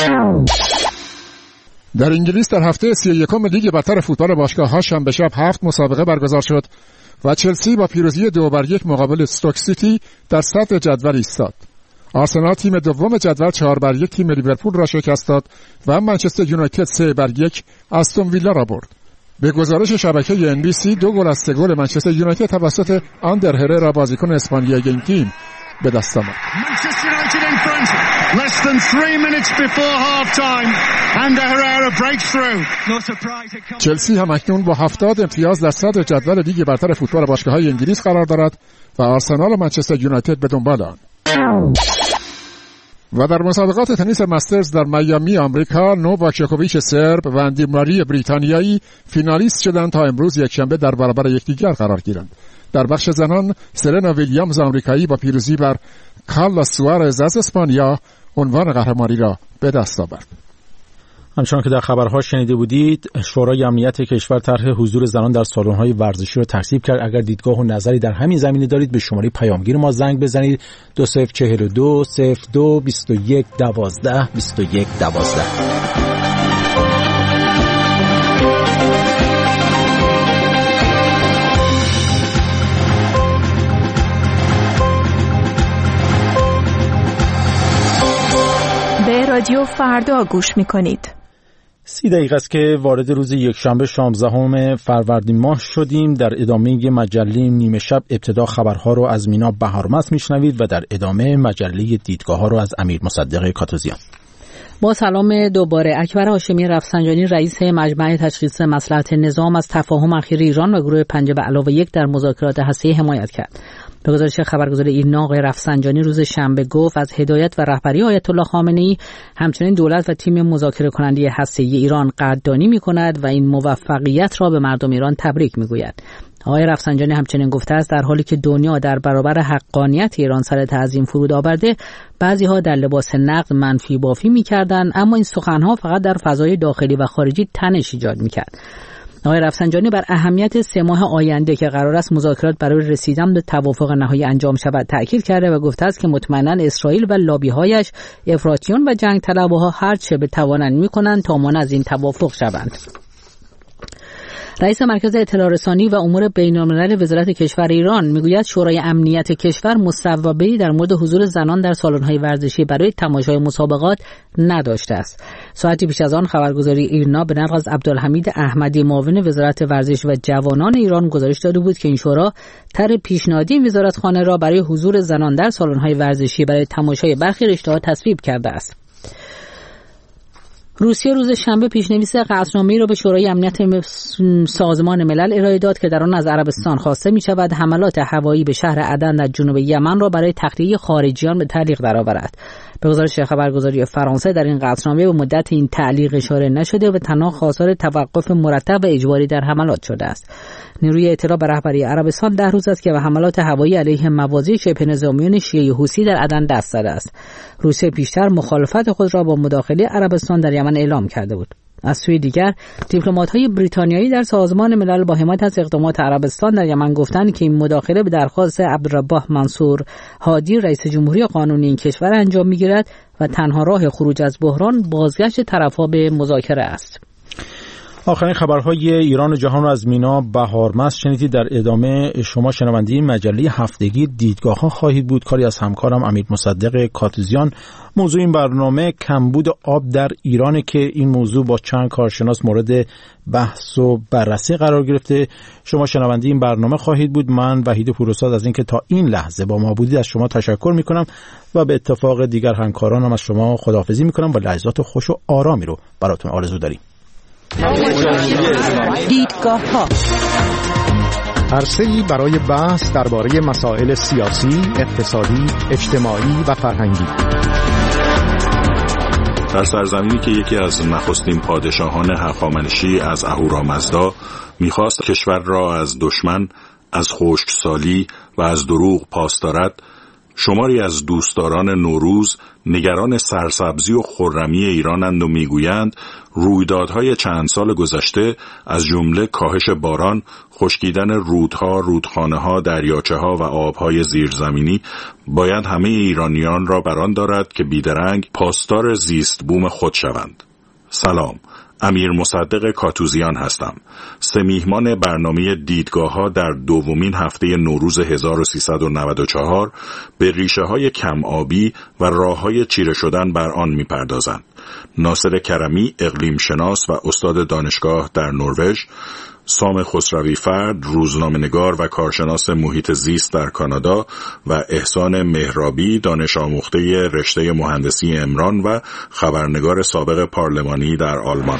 در انگلیس در هفته سی و یکم لیگ برتر فوتبال باشگاه‌ها شنبه شب هفت مسابقه برگزار شد و چلسی با پیروزی دو بر یک مقابل استوک سیتی در صدر جدول ایستاد. آرسنال تیم دوم جدول چهار بر یک تیم لیورپول را شکست داد و منچستر یونایتد سه بر یک استون ویلا را برد. به گزارش شبکه ان بی سی دو گل از سه گل منچستر یونایتد توسط آندر هررا بازیکن اسپانیایی این تیم به دست آمد. Less than three minutes before half time and Herrera breaks through. No surprise. چلسی هم اکنون با هفتاد امتیاز در صدر جدول لیگ برتر فوتبال باشگاه‌های انگلیس قرار دارد و آرسنال و منچستر یونایتد به دنبال آن. و در مسابقات تنیس مسترز در میامی آمریکا نوواک جوکوویچ سرب و اندی ماری بریتانیایی فینالیست شدند تا امروز یکشنبه در برابر یکدیگر قرار گیرند. در بخش زنان سرنا ویلیامز آمریکایی با پیروزی بر کارلا سوارز از اسپانیا عنوان قهرمانی را به دست آورد. همچنان که در خبرها شنیده بودید، شورای امنیت کشور طرح حضور زنان در سالن‌های ورزشی را تصویب کرد. اگر دیدگاه و نظری در همین زمینه دارید به شماره پیامگیر ما زنگ بزنید دو صفر چهل و دو صفر دو بیست و یک دوازده بیست و یک دوازده. به رادیو فردا گوش می‌کنید. سی دقیقه است که وارد روز یکشنبه شانزدهم فروردین ماه شدیم. در ادامه مجله نیمه شب ابتدا خبرها رو از مینا بهارمست میشنوید و در ادامه مجله دیدگاه ها رو از امیر مصدق کاتوزیان. با سلام دوباره. اکبر هاشمی رفسنجانی رئیس مجمع تشخیص مصلحت نظام از تفاهم اخیر ایران و گروه پنجه به علاوه یک در مذاکرات هسته‌ای حمایت کرد. به گزارش خبرگزاری ایرنا آقای رفسنجانی روز شنبه گفت از هدایت و رهبری آیت الله خامنه‌ای همچنین دولت و تیم مذاکره کننده هسته‌ای ایران قدردانی می‌کند و این موفقیت را به مردم ایران تبریک می‌گوید. آقای رفسنجانی همچنین گفته است در حالی که دنیا در برابر حقانیت ایران سر تعظیم فرود آورده، بعضی‌ها در لباس نقد منفی بافی می‌کردند، اما این سخن‌ها فقط در فضای داخلی و خارجی تنش ایجاد می‌کرد. آقای رفسنجانی بر اهمیت سه ماه آینده که قرار است مذاکرات برای رسیدن به توافق نهایی انجام شود تأکید کرده و گفته است که مطمئناً اسرائیل و لابی‌هایش افراطیون و جنگ طلبها هر چه بتوانند می‌کنند تا مانع از این توافق شوند. رئیس مرکز اطلاع رسانی و امور بین‌الملل وزارت کشور ایران میگوید شورای امنیت کشور مصوبه‌ای در مورد حضور زنان در سالن‌های ورزشی برای تماشای مسابقات نداشته است. ساعتی پیش از آن خبرگزاری ایرنا به نقل از عبدالحمید احمدی معاون وزارت ورزش و جوانان ایران گزارش داده بود که این شورا طرح پیشنهادی وزارتخانه را برای حضور زنان در سالن‌های ورزشی برای تماشای برخی رشته‌ها تصویب کرده است. روسیه روز شنبه پیشنویس قطعنامه‌ای را به شورای امنیت سازمان ملل ارائه داد که در آن از عربستان خواسته می‌شود حملات هوایی به شهر عدن در جنوب یمن را برای تخلیه خارجیان به تعلیق درآورد. به گزارش خبرگزاری فرانسه در این قطعنامه به مدت این تعلیق اشاره نشده و تنها خواستار توقف مرتب و اجباری در حملات شده است. نیروی اطلاع به رهبری عربستان ده روز است که به حملات هوایی علیه مواضع شبه نظامیان شیعه حوثی در عدن دست زده است. روسیه پیشتر مخالفت خود را با مداخله عربستان در یمن اعلام کرده بود. از سوی دیگر دیپلمات‌های بریتانیایی در سازمان ملل با حمایت از اقدامات عربستان در یمن گفتند که این مداخله به درخواست عبدالرباح منصور هادی رئیس جمهوری قانونی این کشور انجام می‌گیرد و تنها راه خروج از بحران بازگشت طرف‌ها به مذاکره است. آخرین خبرهای ایران و جهان را از مینا بهارمست شنیدید. در ادامه شما شنونده مجله هفتگی دیدگاه ها خواهید بود. کاری از همکارم امیر مصدق کاتوزیان. موضوع این برنامه کمبود آب در ایرانه که این موضوع با چند کارشناس مورد بحث و بررسی قرار گرفته. شما شنونده این برنامه خواهید بود. من وحید پوروساز از اینکه تا این لحظه با ما بودید از شما تشکر میکنم و به اتفاق دیگر همکارانم از شما خداحافظی میکنم و لحظات خوش و آرامی رو براتون آرزو داریم. دیدگاه ها عرصه‌ای برای بحث درباره مسائل سیاسی، اقتصادی، اجتماعی و فرهنگی. در سرزمینی که یکی از نخستین پادشاهان هخامنشی از اهورامزدا می‌خواست کشور را از دشمن، از خشکسالی و از دروغ پاس دارد، شماری از دوستداران نوروز نگران سرسبزی و خرمی ایرانند و میگویند رویدادهای چند سال گذشته از جمله کاهش باران، خشکیدن رودها، رودخانه‌ها، دریاچه‌ها و آبهای زیرزمینی باید همه ایرانیان را بران دارد که بیدرنگ پاسدار زیست بوم خود شوند. سلام، امیر مصدق کاتوزیان هستم. سه میهمان برنامه دیدگاه ها در دومین هفته نوروز هزار و سیصد و نود و چهار به ریشه های کم آبی و راه های چیره شدن بر آن می پردازند. ناصر کرمی، اقلیم شناس و استاد دانشگاه در نروژ، سام خسروی فرد، روزنامه‌نگار و کارشناس محیط زیست در کانادا و احسان مهرابی، دانش آموخته رشته مهندسی عمران و خبرنگار سابق پارلمانی در آلمان.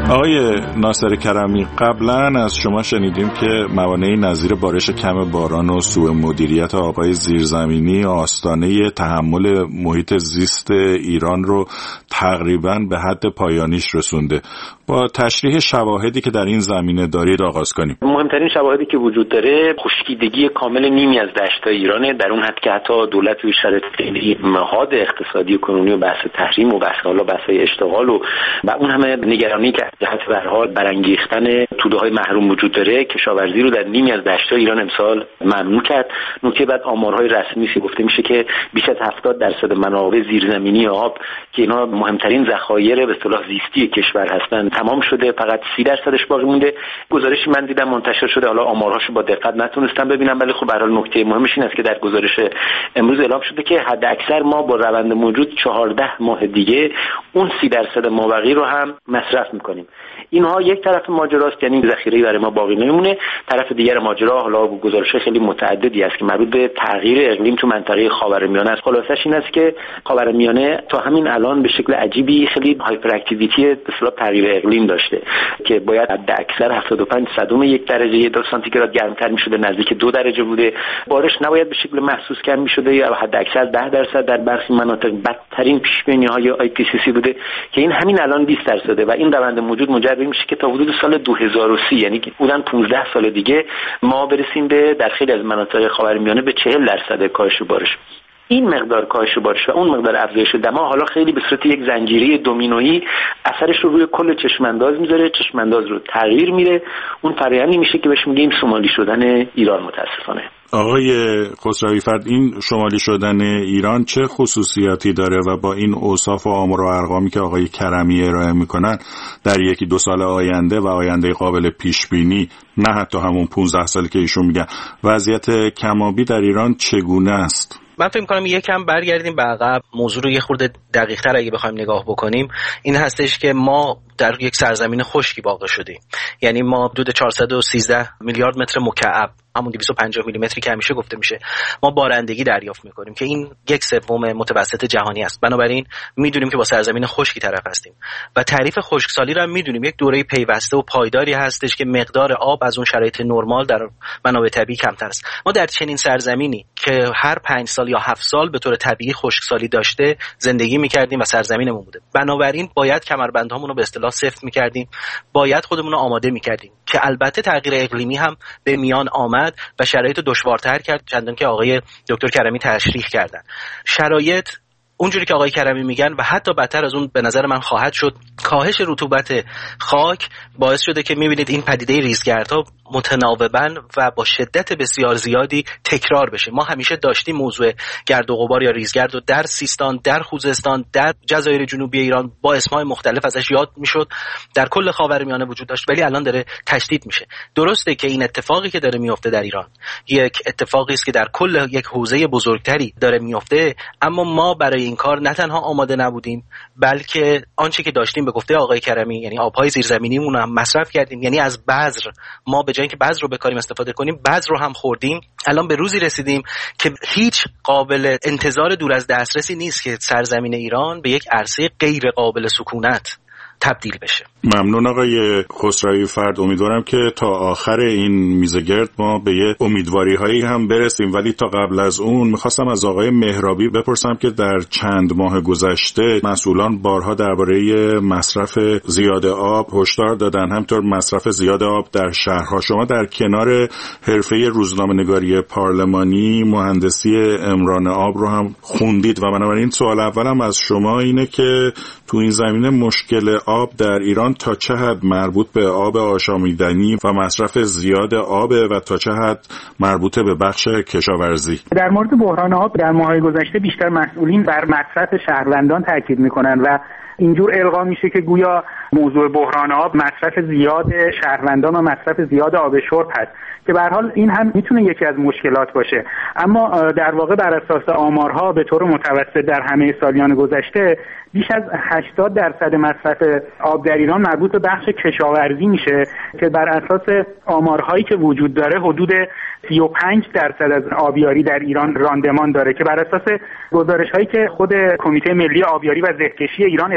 آقای ناصر کرمی، قبلا از شما شنیدیم که موانع نظیر بارش کم باران و سوء مدیریت آبهای زیرزمینی آستانه تحمل محیط زیست ایران رو تقریباً به حد پایانیش رسونده. با تشریح شواهدی که در این زمینه دارید آغاز کنیم. مهمترین شواهدی که وجود داره خشکیدگی کامل نیمی از دشت‌های ایرانه، در اون حد که حتی دولت توی شرایط خیلی حاد اقتصادی و کنونی و بحث تحریم و بحث حالا بحث‌های اشتغال و و اون همه نگرانی که جهت به هر حال برانگیختن توده‌های محروم وجود داره، کشاورزی رو در نیمی از دشت‌های ایران امسال ممنوع کرد. نکته بعد آمارهای رسمی است، گفته میشه که بیش از هفتاد درصد منابع زیرزمینی آب که اینا مهمترین ذخایر به اصطلاح زیستی کشور هستند تمام شده، فقط سی درصدش باقی مونده. گزارشی من دیدم منتشر شده، حالا آمارهاشو با دقت نتونستم ببینم، ولی خب به هر حال نکته مهمش این است که در گزارش امروز اعلام شده که حد اکثر ما با روند موجود چهارده ماه دیگه اون سی درصد مابقی رو هم مصرف میکنیم. اینها یک طرف ماجراست، یعنی ذخیره‌ای برای ما باقی نمیمونه. طرف دیگر ماجرا حالا گزارش خیلی متعددی است که مربوط به تغییر اقلیم تو منطقه خاورمیانه است. خلاصش این است که خاورمیانه تا همین الان به شکل عجیبی خیلی هایپر اکتیویتی به اصطلاح تغییر اقلیم داشته که باید حد اکثر هفتاد و پنج صدم یک درجه دو سانتیگراد گرمتر میشده، نزدیک دو درجه بوده. بارش نباید به شکل محسوس کم میشده یا حد اکثر ده درصد، در برخی مناطق بدترین پیش بینی های آی پی سی سی بوده که این همین الان بیست درصده و این روند موجود منجر به میشه که تا حدود سال دو هزار و سی، یعنی بودن پانزده سال دیگه، ما برسیم به در خیلی از مناطق خاورمیانه به چهل درصد کاهش بارش. این مقدار کاهش بارش و اون مقدار افزایش دما حالا خیلی به صورت یک زنجیره دومینویی اثرش رو روی کل چشمانداز میذاره، چشمانداز رو تغییر میده، اون فرآیندی میشه که بهش میگیم شمالی شدن ایران. متاسفانه آقای خسروی فرد، این شمالی شدن ایران چه خصوصیاتی داره و با این اوصاف و آمار و ارقامی که آقای کرمی ارائه میکنن در یکی دو سال آینده و آینده قابل پیش بینی، نه حتی همون پانزده سالی که ایشون میگن، وضعیت کمابی در ایران چگونه است؟ من فکر می‌کنم یکم برگردیم به عقب، موضوع رو یه خورده دقیق‌تر اگه بخوایم نگاه بکنیم، این هستش که ما در یک سرزمین خشکی واقع شدیم. یعنی ما حدود چهارصد و سیزده میلیارد متر مکعب، همون دویست و پنجاه میلی متری که همیشه گفته میشه، ما بارندگی دریافت میکنیم که این یک سوم متوسط جهانی است. بنابراین میدونیم که با سرزمین خشکی طرف هستیم و تعریف خشکسالی رو هم میدونیم یک دوره پیوسته و پایداری هستش که مقدار آب از اون شرایط نرمال در منابع طبیعی کمتر است. ما در چنین سرزمینی که هر پنج سال یا هفت سال به طور طبیعی خشکسالی داشته زندگی میکردیم و سرزمینمون بوده. بنابراین باید کمربندهامون رو به اصطلاح سفت میکردیم، باید خودمون رو آماده میکردیم که البته تغییر اقلیمی هم به میان آمد و شرایط دشوارتر کرد، چندان که آقای دکتر کرمی تشریح کردن. شرایط اونجوری که آقای کرمی میگن و حتی بدتر از اون به نظر من خواهد شد. کاهش رطوبت خاک باعث شده که میبینید این پدیده ریزگردها متناوباً و با شدت بسیار زیادی تکرار بشه. ما همیشه داشتیم موضوع گرد و غبار یا ریزگرد رو در سیستان، در خوزستان، در جزایر جنوبی ایران با اسمای مختلف ازش یاد میشد، در کل خاورمیانه وجود داشت، ولی الان داره تشدید میشه. درسته که این اتفاقی که داره میفته در ایران یک اتفاقی است که در کل یک حوزه بزرگتری داره میفته، اما ما برای این کار نه تنها آماده نبودیم، بلکه آنچه که داشتیم به گفته آقای کرمی، یعنی آبهای زیرزمینیمون هم مصرف کردیم. یعنی از بذر ما به جای اینکه بذر رو بکاریم استفاده کنیم، بذر رو هم خوردیم. الان به روزی رسیدیم که هیچ قابل انتظار دور از دسترسی نیست که سرزمین ایران به یک عرصه غیر قابل سکونت تبدیل بشه. ممنون آقای خسروی فرد. امیدوارم که تا آخر این میزگرد ما به یه امیدواری هایی هم برسیم، ولی تا قبل از اون میخواستم از آقای مهرابی بپرسم که در چند ماه گذشته مسئولان بارها درباره مصرف زیاد آب هشدار دادن، همطور مصرف زیاد آب در شهرها. شما در کنار حرفه روزنامه‌نگاری پارلمانی مهندسی عمران آب رو هم خوندید و بنابراین سوال اولم از شما اینه که تو این زمینه مشکل آب در ایران تا چه حد مربوط به آب آشامیدنی و مصرف زیاد آب و تا چه حد مربوط به بخش کشاورزی؟ در مورد بحران آب در ماه‌های گذشته بیشتر مسئولین بر مصرف شهروندان تاکید میکنن و اینجور القا میشه که گویا موضوع بحران آب مصرف زیاد شهروندان و مصرف زیاد آب شرب هست که به هر حال این هم میتونه یکی از مشکلات باشه. اما در واقع بر اساس آمارها به طور متوسط در همه سالیان گذشته بیش از هشتاد درصد مصرف آب در ایران مربوط به بخش کشاورزی میشه که بر اساس آمارهایی که وجود داره حدود سی و پنج درصد از آبیاری در ایران راندمان داره که بر اساس گزارش‌هایی که خود کمیته ملی آبیاری و زیرکشی ایران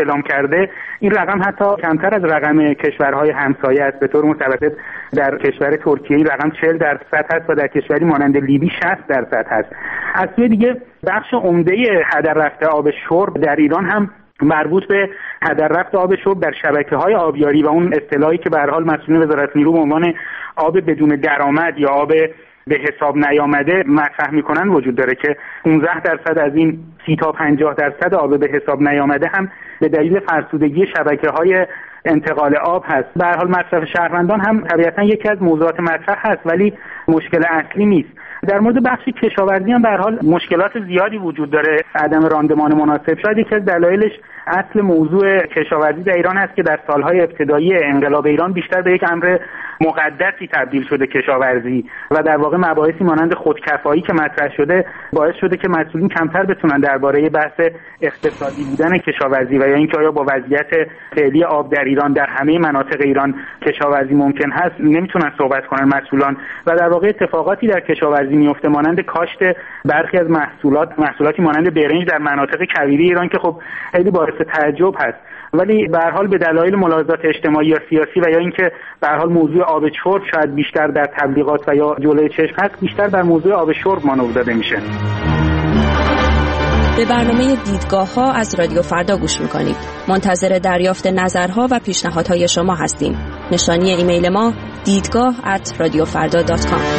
اعلام کرده، این رقم حتی کمتر از رقم کشورهای همسایه است. به طور متوسط در کشور ترکیه این رقم چهل درصد هست و در کشوری مانند لیبی شصت درصد هست. از سوی دیگه بخش عمده هدر رفت آب شرب در ایران هم مربوط به هدر رفت آب شرب در شبکه‌های آبیاری و اون اصطلاحی که به هر حال مسئولین وزارت نیرو به عنوان آب بدون درآمد یا آب به حساب نیامده مطرح میکنن وجود داره که پانزده درصد از این سی تا پنجاه درصد آب به حساب نیامده هم به دلیل فرسودگی شبکه‌های انتقال آب هست. به هر حال مصرف شهروندان هم طبیعتاً یکی از موضوعات مطرح هست ولی مشکل اصلی نیست. در مورد بخش کشاورزی هم به هر حال مشکلات زیادی وجود داره، عدم راندمان مناسب. شاید یکی از دلایلش اصل موضوع کشاورزی در ایران هست که در سالهای ابتدایی انقلاب ایران بیشتر به یک امر مقدسی تبدیل شده کشاورزی و در واقع مباحثی مانند خودکفایی که مطرح شده باعث شده که مسئولین کمتر بتونن درباره بحث اقتصادی بودن کشاورزی و یا اینکه آیا با وضعیت فعلی آب در ایران در همه مناطق ایران کشاورزی ممکن هست نمیتونن صحبت کنن مسئولان و در واقع اتفاقاتی در کشاورزی میفته مانند کاشت برخی از محصولات محصولاتی مانند برنج در مناطق کویری ایران که خب خیلی باعث تعجب هست، ولی به هر حال به دلایل ملاحظات اجتماعی یا سیاسی و یا اینکه به هر حال موضوع آب شرب شاید بیشتر در تبلیغات و یا جلوی چشم هست، بیشتر در موضوع آب شرب مانور داده میشه. به برنامه دیدگاه ها از رادیو فردا گوش میکنید. منتظر دریافت نظرها و پیشنهادهای شما هستیم. نشانی ایمیل ما دیدگاه ات رادیو فردا دات کام.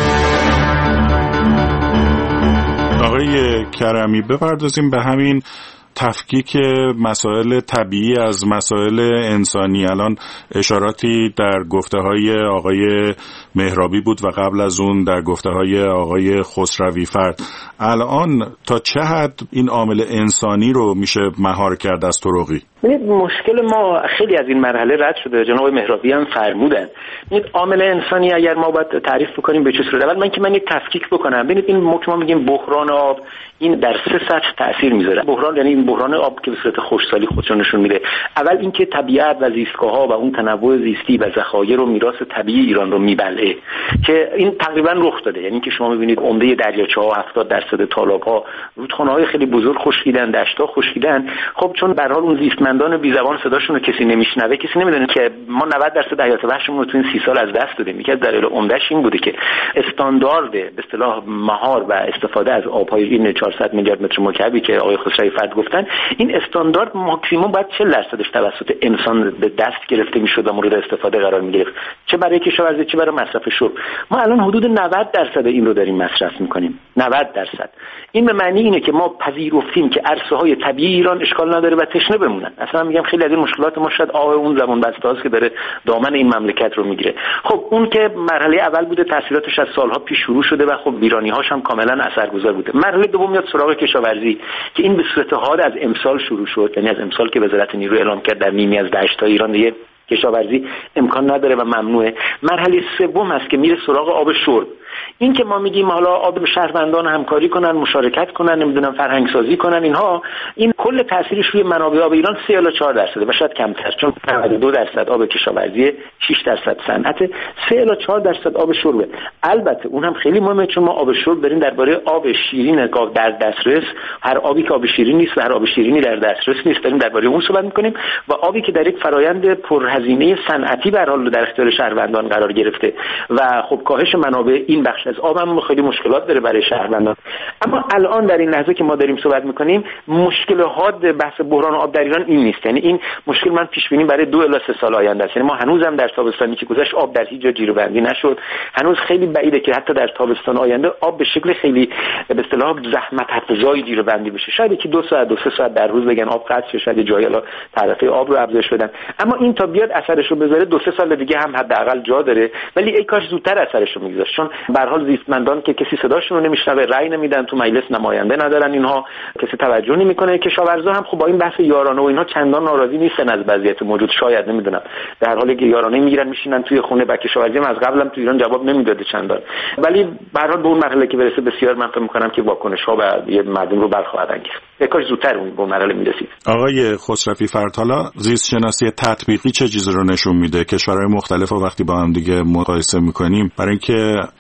آقای کرمی، بپردازیم به همین تفکیک مسائل طبیعی از مسائل انسانی. الان اشاراتی در گفته های آقای مهرابی بود و قبل از اون در گفته های آقای خسروی فرد. الان تا چه حد این عامل انسانی رو میشه مهار کرد از طرقی؟ ببینید مشکل ما خیلی از این مرحله رد شده. جناب مهرابی هم فرمودن ببینید عامل انسانی اگر ما باید تعریف بکنیم به چه صورت، اول من که من یک تفکیک بکنم. ببینید این ما میگیم بحران آب، این در سه سطح تاثیر میذاره. بحران یعنی این بحران آب که به صورت خشکسالی خودش نشون میده. اول اینکه طبیعت و زیستگاه‌ها و اون تنوع زیستی و ذخایر و میراث طبیعی ایران رو میبلعه که این تقریبا رخ داده. یعنی که شما میبینید عمده دریاچه‌ها، هفتاد درصد تالاب‌ها، رودخانه‌های خیلی بزرگ خشکیدن، دشت‌ها خشکیدن. خب چون به هر حال اون زیستمندان بی‌زبان صداشون رو کسی نمیشنوه، کسی نمیدونه که ما نود درصد حیات وحشمون رو تو این سی سال از دست دادیم. یکی از دلایل عمده‌اش این بوده که استاندارد به اصطلاح مهار و استفاده از آب‌های این چهارصد میلیارد متر مکعبی که آقای خسروی فرد گفتن، این استاندارد ماکسیمم باید چهل درصدش توسط انسان به دست گرفته میشد و مورد استفاده قرار میگرفت، چه برای کشاورزی چه برای مصرف شرب. ما الان حدود نود درصد این رو داریم مصرف میکنیم. نود درصد. این به معنی اینه که ما پذیرفتیم که عرصه‌های طبیعی ایران اشکال نداره و تشنه بمونن. اصلا میگم خیلی از این مشکلات ما شاید آب اون زمان بسته‌است که داره دامن این مملکت رو میگیره. خب اون که مرحله اول بوده، تاثیراتش از سالها پیش شروع شده و خب ویرانی‌هاش هم کاملا اثرگذار بوده. مرحله دوم میاد سراغ کشاورزی که این به صورت حاد از امسال شروع شد. یعنی از امسال که وزارت نیرو اعلام کرد در نیمی از دشت‌های ایران دیگه کشاورزی امکان نداره و ممنوعه. مرحله سوم است که میره سراغ آب شرب. این که ما میگیم حالا آب شهروندان همکاری کنن، مشارکت کنن، نمیدونم فرهنگ سازی کنن، اینها این کل تاثیرش روی منابع آب ایران سه الی چهار درصده و شاید کمتر، چون نود و دو درصد آب کشاورزی، شش درصد صنعت، سه الی چهار درصد آب شربه. البته اون هم خیلی مهمه چون ما آب شرب داریم درباره آب شیرین در دسترس، هر آبی که آب شیرین نیست و هر آب شیرینی در دسترس نیست داریم درباره اون صحبت میکنیم و آبی که در یک فرایند پرهزینه صنعتی به هر حال در اختیار شهروندان قرار گرفته و خب کاهش منابع این بخش از آب هم خیلی مشکلات داره برای شهروندان. اما الان در این لحظه که ما داریم صحبت میکنیم مشکل حاد بحث بحران آب در ایران این نیست. یعنی این مشکل من پیش بینی برای دو الی سه سال آینده است. یعنی ما هنوزم در تابستانی که گذشت آب در هیچ جا جیره‌بندی نشد. هنوز خیلی بعیده که حتی در تابستان آینده آب به شکل خیلی به اصطلاح زحمت افزایی جیره‌بندی بشه. شاید که دو ساعت دو سه ساعت در روز بگن آب قطع شه، شاید جایی الا طرفه آب رو افزایش بدن. اما این تا بیاد اثرش رو بذاره دو سه سال دیگه هم حداقل جا داره، ولی ای کاش زودتر اثرش رو میگذاشت. چون به هر حال زیستمندان که کسی صداشون رو نمیشنوه، رأی نمیدن، تو مجلس نماینده ندارن، اینها کسی توجه نمیکنه. کشاورزا هم خب با این بحث یارانه و اینها چندان ناراضی نیستن از وضعیت موجود، شاید نمیدونم در حالی که یارانه میگیرن میشینن توی خونه. با کشاورزی هم از قبلم تو ایران جواب نمیداده چندان، ولی به هر حال به اون مرحله که برسه بسیار من فکر میکنم که واکنش ها و یه مردم رو برخواهد انگیخت. کاش زودتر اون به مرحله میرسید. آقای خسروی فرد، حالا زیست شناسی تطبیقی چه چیزی رو نشون میده؟ کشورهای مختلف رو وقتی با هم دیگه مقایسه میکنیم برای اینکه از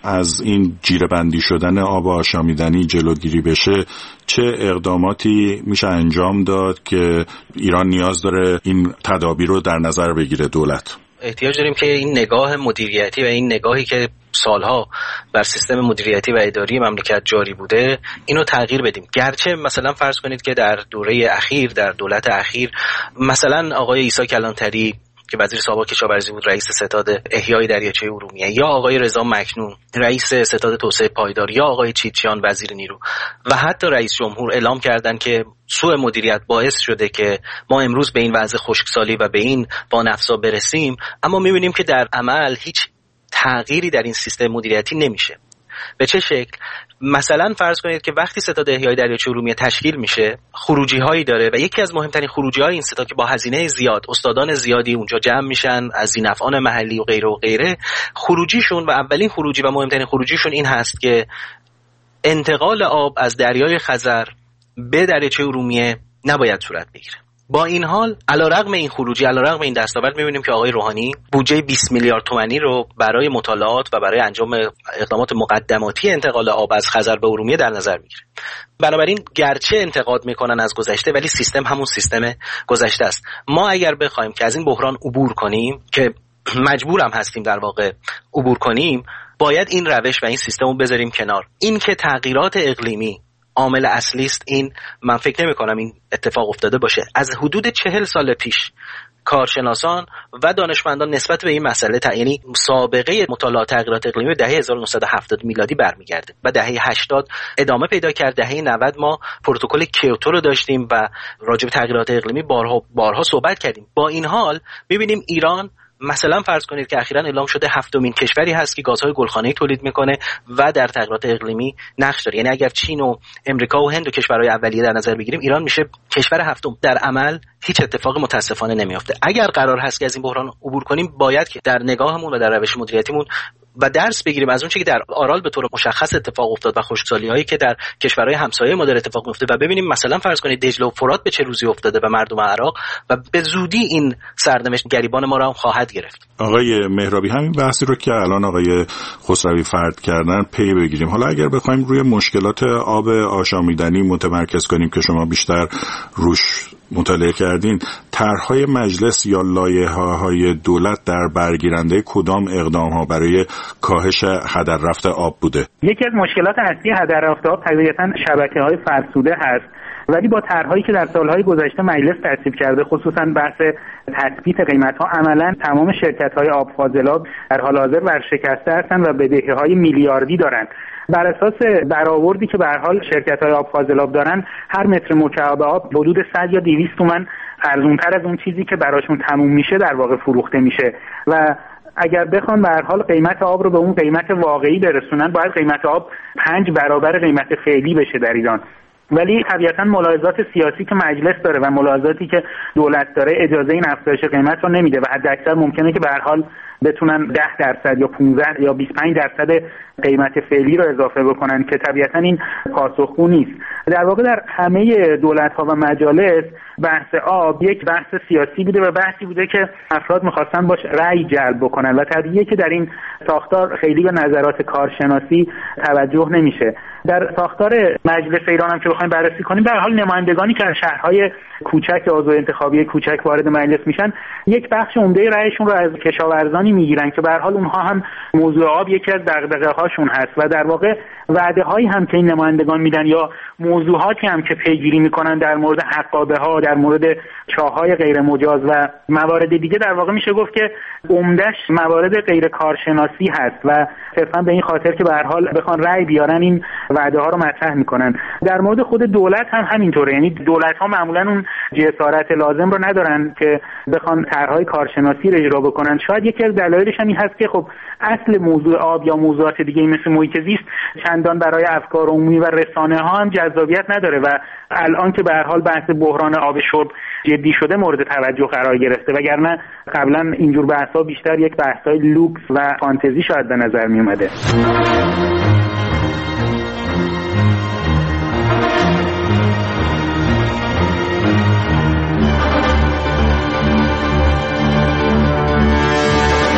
این جیره‌بندی شدن آب آشامیدنی جلوگیری بشه چه اقداماتی میشه انجام داد که ایران نیاز داره این تدابیر رو در نظر بگیره دولت؟ احتیاج داریم که این نگاه مدیریتی و این نگاهی که سالها بر سیستم مدیریتی و اداری مملکت جاری بوده اینو تغییر بدیم. گرچه مثلا فرض کنید که در دوره اخیر، در دولت اخیر، مثلا آقای عیسی کلانتری که وزیر سابق کشاورزی بود رئیس ستاد احیای دریاچه ارومیه، یا آقای رضا مکنون رئیس ستاد توسعه پایدار، یا آقای چیتچیان وزیر نیرو و حتی رئیس جمهور اعلام کردن که سوء مدیریت باعث شده که ما امروز به این وضع خشکسالی و به این وانفسا برسیم، اما می‌بینیم که در عمل هیچ تغییری در این سیستم مدیریتی نمیشه. به چه شکل؟ مثلا فرض کنید که وقتی ستاد احیای دریاچه ارومیه تشکیل میشه خروجی هایی داره و یکی از مهمترین خروجی های این ستاد که با هزینه زیاد استادان زیادی اونجا جمع میشن از ذی‌نفعان محلی و غیره و غیره، خروجیشون و اولین خروجی و مهمترین خروجیشون این هست که انتقال آب از دریای خزر به دریاچه ارومیه نباید صورت بگیره. با این حال علیرغم این خروجی، علیرغم این دستاورد، می‌بینیم که آقای روحانی بودجه بیست میلیارد تومانی رو برای مطالعات و برای انجام اقدامات مقدماتی انتقال آب از خزر به ارومیه در نظر میگیره. بنابراین گرچه انتقاد میکنن از گذشته، ولی سیستم همون سیستم گذشته است. ما اگر بخوایم که از این بحران عبور کنیم، که مجبورم هستیم در واقع عبور کنیم، باید این روش و این سیستم رو بذاریم کنار. این که تغییرات اقلیمی عامل اصلی است، این من فکر نمی کنم این اتفاق افتاده باشه. از حدود چهل سال پیش کارشناسان و دانشمندان نسبت به این مسئله تا یعنی سابقه مطالعات تغییرات اقلیمی دهه هزار و نهصد و هفتاد میلادی برمیگرده و دهه هشتاد ادامه پیدا کرد. دهه نود ما پروتکل کیوتو رو داشتیم و راجع به تغییرات اقلیمی بارها بارها صحبت کردیم. با این حال می‌بینیم ایران مثلا فرض کنید که اخیراً اعلام شده هفتمین کشوری هست که گازهای گلخانه‌ای تولید میکنه و در تغییرات اقلیمی نقش داره. یعنی اگر چین و امریکا و هند و کشورهای اولیه در نظر بگیریم، ایران میشه کشور هفتم. در عمل هیچ اتفاقی متاسفانه نمیافته. اگر قرار هست که از این بحران عبور کنیم، باید که در نگاهمون و در روش مدیریتیمون و درس بگیریم از اون چیزی که در آرال به طور مشخص اتفاق افتاد و خشکسالی‌هایی که در کشورهای همسایه ما داره اتفاق میفته و ببینیم مثلا فرض کنید دجله و فرات به چه روزی افتاده به مردم عراق و به زودی این سرنوشت گریبان ما را هم خواهد گرفت. آقای مهرابی، همین بحثی رو که الان آقای خسروی فرد کردن پی بگیریم. حالا اگر بخوایم روی مشکلات آب آشامیدنی متمرکز کنیم که شما بیشتر روش مطالعه کردین، طرح‌های مجلس یا لایحه‌های دولت در برگیرنده کدام اقدام‌ها برای کاهش هدر رفت آب بوده؟ یکی از مشکلات اصلی هدر رفت آب طبیعتاً شبکه‌های فرسوده هست، ولی با طرح‌هایی که در سال‌های گذشته مجلس تصویب کرده، خصوصاً بحث تثبیت قیمت‌ها، عملاً تمام شرکت‌های آب فاضلاب در حال حاضر ورشکسته هستند و بدهی‌های میلیاردی دارند. بر اساس برآوردی که به هر حال شرکت‌های آب فاضلاب دارن، هر متر مکعب آب حدود صد یا دویست تومان ارزان‌تر از اون چیزی که براشون تموم میشه در واقع فروخته میشه و اگر بخوان به هر حال قیمت آب رو به اون قیمت واقعی برسونن، باید قیمت آب پنج برابر قیمت فعلی بشه در ایران. ولی طبیعتاً ملاحظات سیاسی که مجلس داره و ملاحظاتی که دولت داره اجازه این افزایش قیمت رو نمیده و حداکثر ممکنه که به هر حال بتونن ده درصد یا پانزده یا بیست و پنج درصد قیمت فعلی رو اضافه بکنن که طبیعتاً این پاسخگو نیست. در واقع در همه دولت‌ها و مجالس بحث آب یک بحث سیاسی بوده و بحثی بوده که افراد می‌خواستن باش رأی جلب بکنن و طبیعیه که در این ساختار خیلی به نظرات کارشناسی توجه نمیشه. در ساختار مجلس ایران هم که بخوایم بررسی کنیم، به هر حال نمایندگانی که از شهرهای کوچک عضو انتخابی کوچک وارد مجلس میشن، یک بخش عمده رأیشون رو از کشاورزانی میگیرن که به هر حال اونها هم موضوع آب یکی از دغدغه‌هاشون هست و در واقع وعده‌هایی هم که این نمایندگان میدن یا موضوعاتی هم که پیگیری میکنن در مورد حقابه‌ها، در مورد چاه‌های غیر مجاز و موارد دیگه، در واقع میشه گفت که عمده‌اش موارد غیر کارشناسی هست و صرفاً به این خاطر که به هر حال بخوان رأی بیارن این وعده ها رو مطرح میکنن. در مورد خود دولت هم همینطوره، یعنی دولت ها معمولا اون جسارت لازم رو ندارن که بخوان طرحهای کارشناسی رو اجرا بکنن. شاید یکی از دلایلش هم این هست که خب اصل موضوع آب یا موضوعات دیگه مثل محیط زیست چندان برای افکار عمومی و رسانه ها هم جذابیت نداره و الان که به هر حال بحث بحران آب شرب جدی شده مورد توجه قرار گرفته، وگرنه قبلا اینجور بحث‌ها بیشتر یک بحث‌های لوکس و فانتزی شاید به نظر می اومده. آقای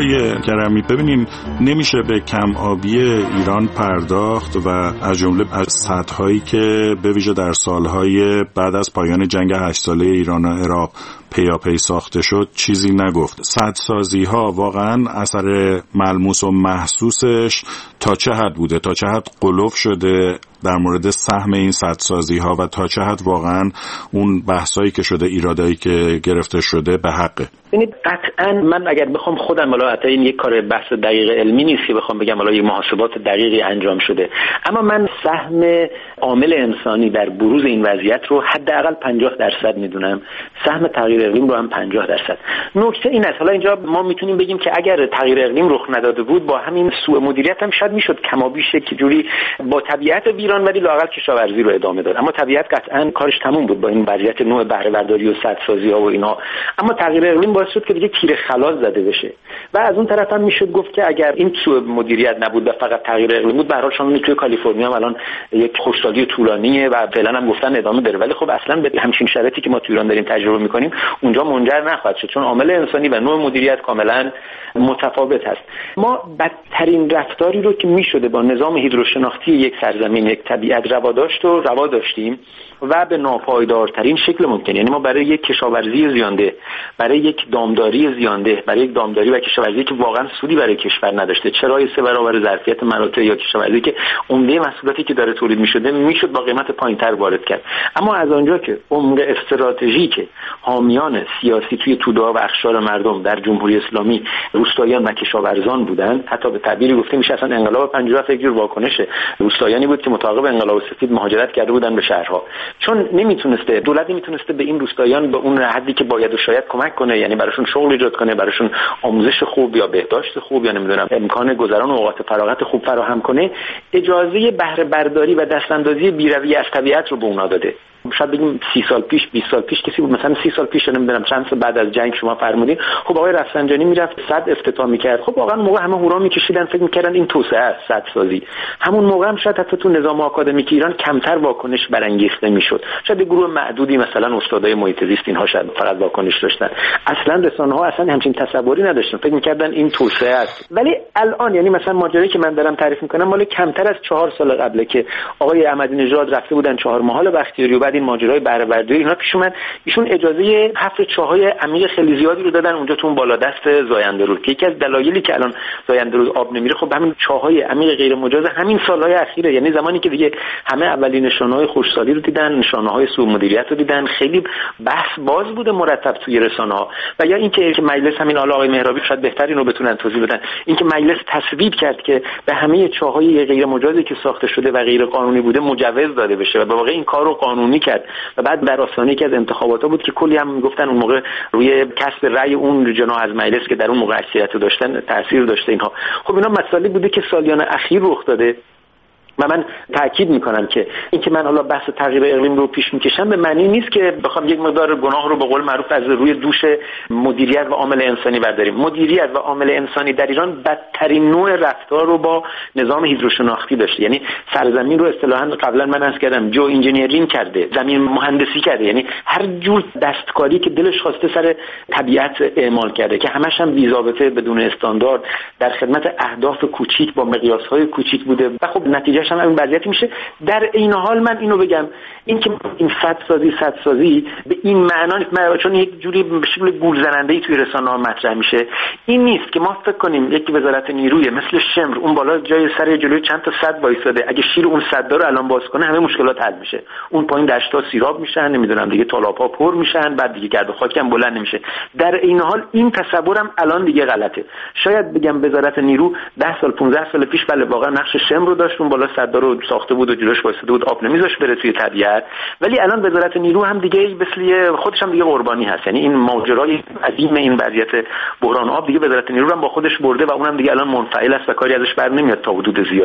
آقای کرمی ببینین نمیشه به کم آبی ایران پرداخت و از جمله از سدهایی که به ویژه در سالهای بعد از پایان جنگ هشت ساله ایران و عراق پیاپی ساخته شد چیزی نگفت. سدسازی ها واقعا اثر ملموس و محسوسش تا چه حد بوده، تا چه حد غلوف شده در مورد سهم این سدسازی ها و تا چه حد واقعا اون بحثایی که شده، ایرادایی که گرفته شده به حقه؟ ببینید قطعا من اگر بخوام خودم، حالا حتی این یک کار بحث دقیق علمی نیست که بخوام بگم حالا یه محاسبات دقیقی انجام شده، اما من سهم عامل انسانی در بروز این وضعیت رو حداقل پنجاه درصد میدونم، سهم تغییر اقلیم رو هم پنجاه درصد. نکته این است، حالا اینجا ما میتونیم بگیم که اگر تغییر اقلیم رخ نداده بود با همین سوء مدیریت هم شاید میشد کمابیش یک جوری با طبیعت ویران ولی لااقل کشاورزی رو ادامه داد، اما طبیعت قطعا کارش تموم بود با این وضعیت نوع بهره برداری و سدسازی ها و اینا. اما تغییر اقلیم باعث شد که دیگه تیر خلاص زده بشه و از اون طرف هم میشد گفت که اگر این سوء مدیریت نبود و فقط تغییر اقلیم بود، به هر حال شما توی کالیفرنیا هم الان یک خشکسالی طولانیه و فعلا هم گفتن ادامه داره، ولی خب اصلا به همچین شرایطی که ما تو ایران داریم تجربه میکنیم اونجا منجر نخواهد شد، چون عامل انسانی و نوع مدیریت کاملا متفاوت هست. ما بدترین رفتاری رو که میشده با نظام هیدروشناختی یک سرزمین، یک طبیعت روا داشت و روا داشتیم و به ناپایدارترین شکل ممکن. یعنی ما برای یک کشاورزی زیانده، برای یک دامداری زیانده، برای یک دامداری و کشاورزی که واقعا سودی برای کشور نداشته، چرای سه برابر ظرفیت مناطق یا کشاورزی که عمده محصولاتی که داره تولید میشده میشد با قیمت پایینتر وارد کرد. اما از آنجا که عمق استراتژیک حامیان سیاسی توی توده و اقشار مردم در جمهوری اسلامی روستاییان و کشاورزان بودند، حتی به تعبیری گفته میشه اصلا انقلاب پنجاه و هفت یک جور واکنش روستاییانی بود که مطابق انقلاب سفید مهاجرت کرده بودن به شهرها، چون نمیتونسته دولت نمیتونسته به این روستاییان به اون حدی که باید و شاید کمک کنه، یعنی براشون شغل ایجاد کنه، براشون آموزش خوب یا بهداشت خوب یا نمیدونم امکان گذران اوقات فراغت خوب فراهم کنه، اجازه بهره برداری و دستاندازی بی‌رویه از طبیعت رو به اونا داده. شاید بگیم سی سال پیش، بیست سال پیش کسی بود مثلا سی سال پیش نمیدونم چند سال بعد از جنگ شما فرمودین، خب آقای رفسنجانی میرفت صد افتتاح میکرد، خب واقعا موقع همه هورا میکشیدن، فکر میکردن این توسعه است، صدسازی. همون موقع هم شاید حتی تو نظام آکادمیک ایران کمتر واکنش برانگیخته میشد، شاید گروه معدودی مثلا استادای محیط زیست اینها شاید فقط واکنش داشتن، اصلا رسانه‌ها اصلا همچین تصوری نداشتن، فکر میکردن این توسعه است. ولی الان یعنی مثلا ماجرایی که من دارم تعریف میکنم مال کمتر از چهار سال قبله که آقای احمدی نژاد رفته بودن چهار محال بختیاری و بعد این ماجرای بهره برداری اینا پیش اومد، ایشون اجازه حفر چاهای عمیق خیلی زیادی رو دادن اونجا تو اون بالادست زاینده رود، که یکی از دلایلی که الان زاینده رود آب نمیره خب همین چاهای عمیق غیر مجاز همین سالهای اخیره، یعنی زمانی که دیگه همه اولین نشانه‌های خشکسالی رو دیدن، نشانه‌های سوء مدیریت رو دیدن، خیلی بحث باز بوده مرتب توی رسانه‌ها. و یا اینکه که مجلس همین آقای مهرابی شاید بهتر اینو بتونن توضیح بدن، اینکه مجلس تصویب کرد که به همه چاهای غیر مجازی که ساخته شده و غیر قانونی بوده مجوز داده بشه و به واقع این کار رو قانونی کرد و بعد در آستانه یکی از انتخاباتا بود که کلی هم میگفتن اون موقع روی کسب رأی اون جناح از مجلس که در اون موقع اکثریت داشتن تاثیر داشته اینها. خب اینا مسائلی بوده که سالیان اخیر رخ داده و من تاکید میکنم که اینکه من حالا بحث تغییر اقلیم رو پیش میکشم به معنی نیست که بخوام یک مقدار گناه رو به قول معروف از روی دوش مدیریت و عامل انسانی برداریم. مدیریت و عامل انسانی در ایران بدترین نوع رفتار رو با نظام هیدروشناختی داشته، یعنی سرزمین رو اصطلاحاً قبلا من عرض کردم جو انجینیرینگ کرده، زمین مهندسی کرده، یعنی هر جور دستکاری که دلش خواسته سر طبیعت اعمال کرده که همش هم بی‌ضابطه، بدون استاندارد، در خدمت اهداف کوچیک با مقیاس‌های کوچیک بوده و خب نتیجه هم این وضعیت میشه. در این حال من اینو بگم، این که این سدسازی سدسازی به این معنا نیست، چون یک جوری به شکل گول زننده‌ای توی رسانه‌ها مطرح میشه، این نیست که ما فکر کنیم یک وزارت نیروی مثل شمر اون بالا جای سر جلوی چند تا سد وایساده، اگه شیر اون سد رو الان باز کنه همه مشکلات حل میشه، اون پایین دشت‌ها سیراب میشن، نمیدونم دیگه تالاب‌ها پر میشن، بعد دیگه گرد و خاک هم بلند نمیشه. در این حال این تصورم الان دیگه غلطه. شاید بگم وزارت نیرو ده سال پانزده سال پیش بله واقعا نقش شمر رو داشت، اون بالا سد رو ساخته بود و جلوش وایساده بود، آب نمیذاش بره توی طبیعت، ولی الان وزارت نیرو هم دیگه مثل خودش هم دیگه قربانی هست، یعنی این ماجرای عظیم این وضعیت بحران آب دیگه وزارت نیرو هم با خودش برده و اونم دیگه الان منفعل است و کاری ازش بر نمیاد تا حدود زیادی.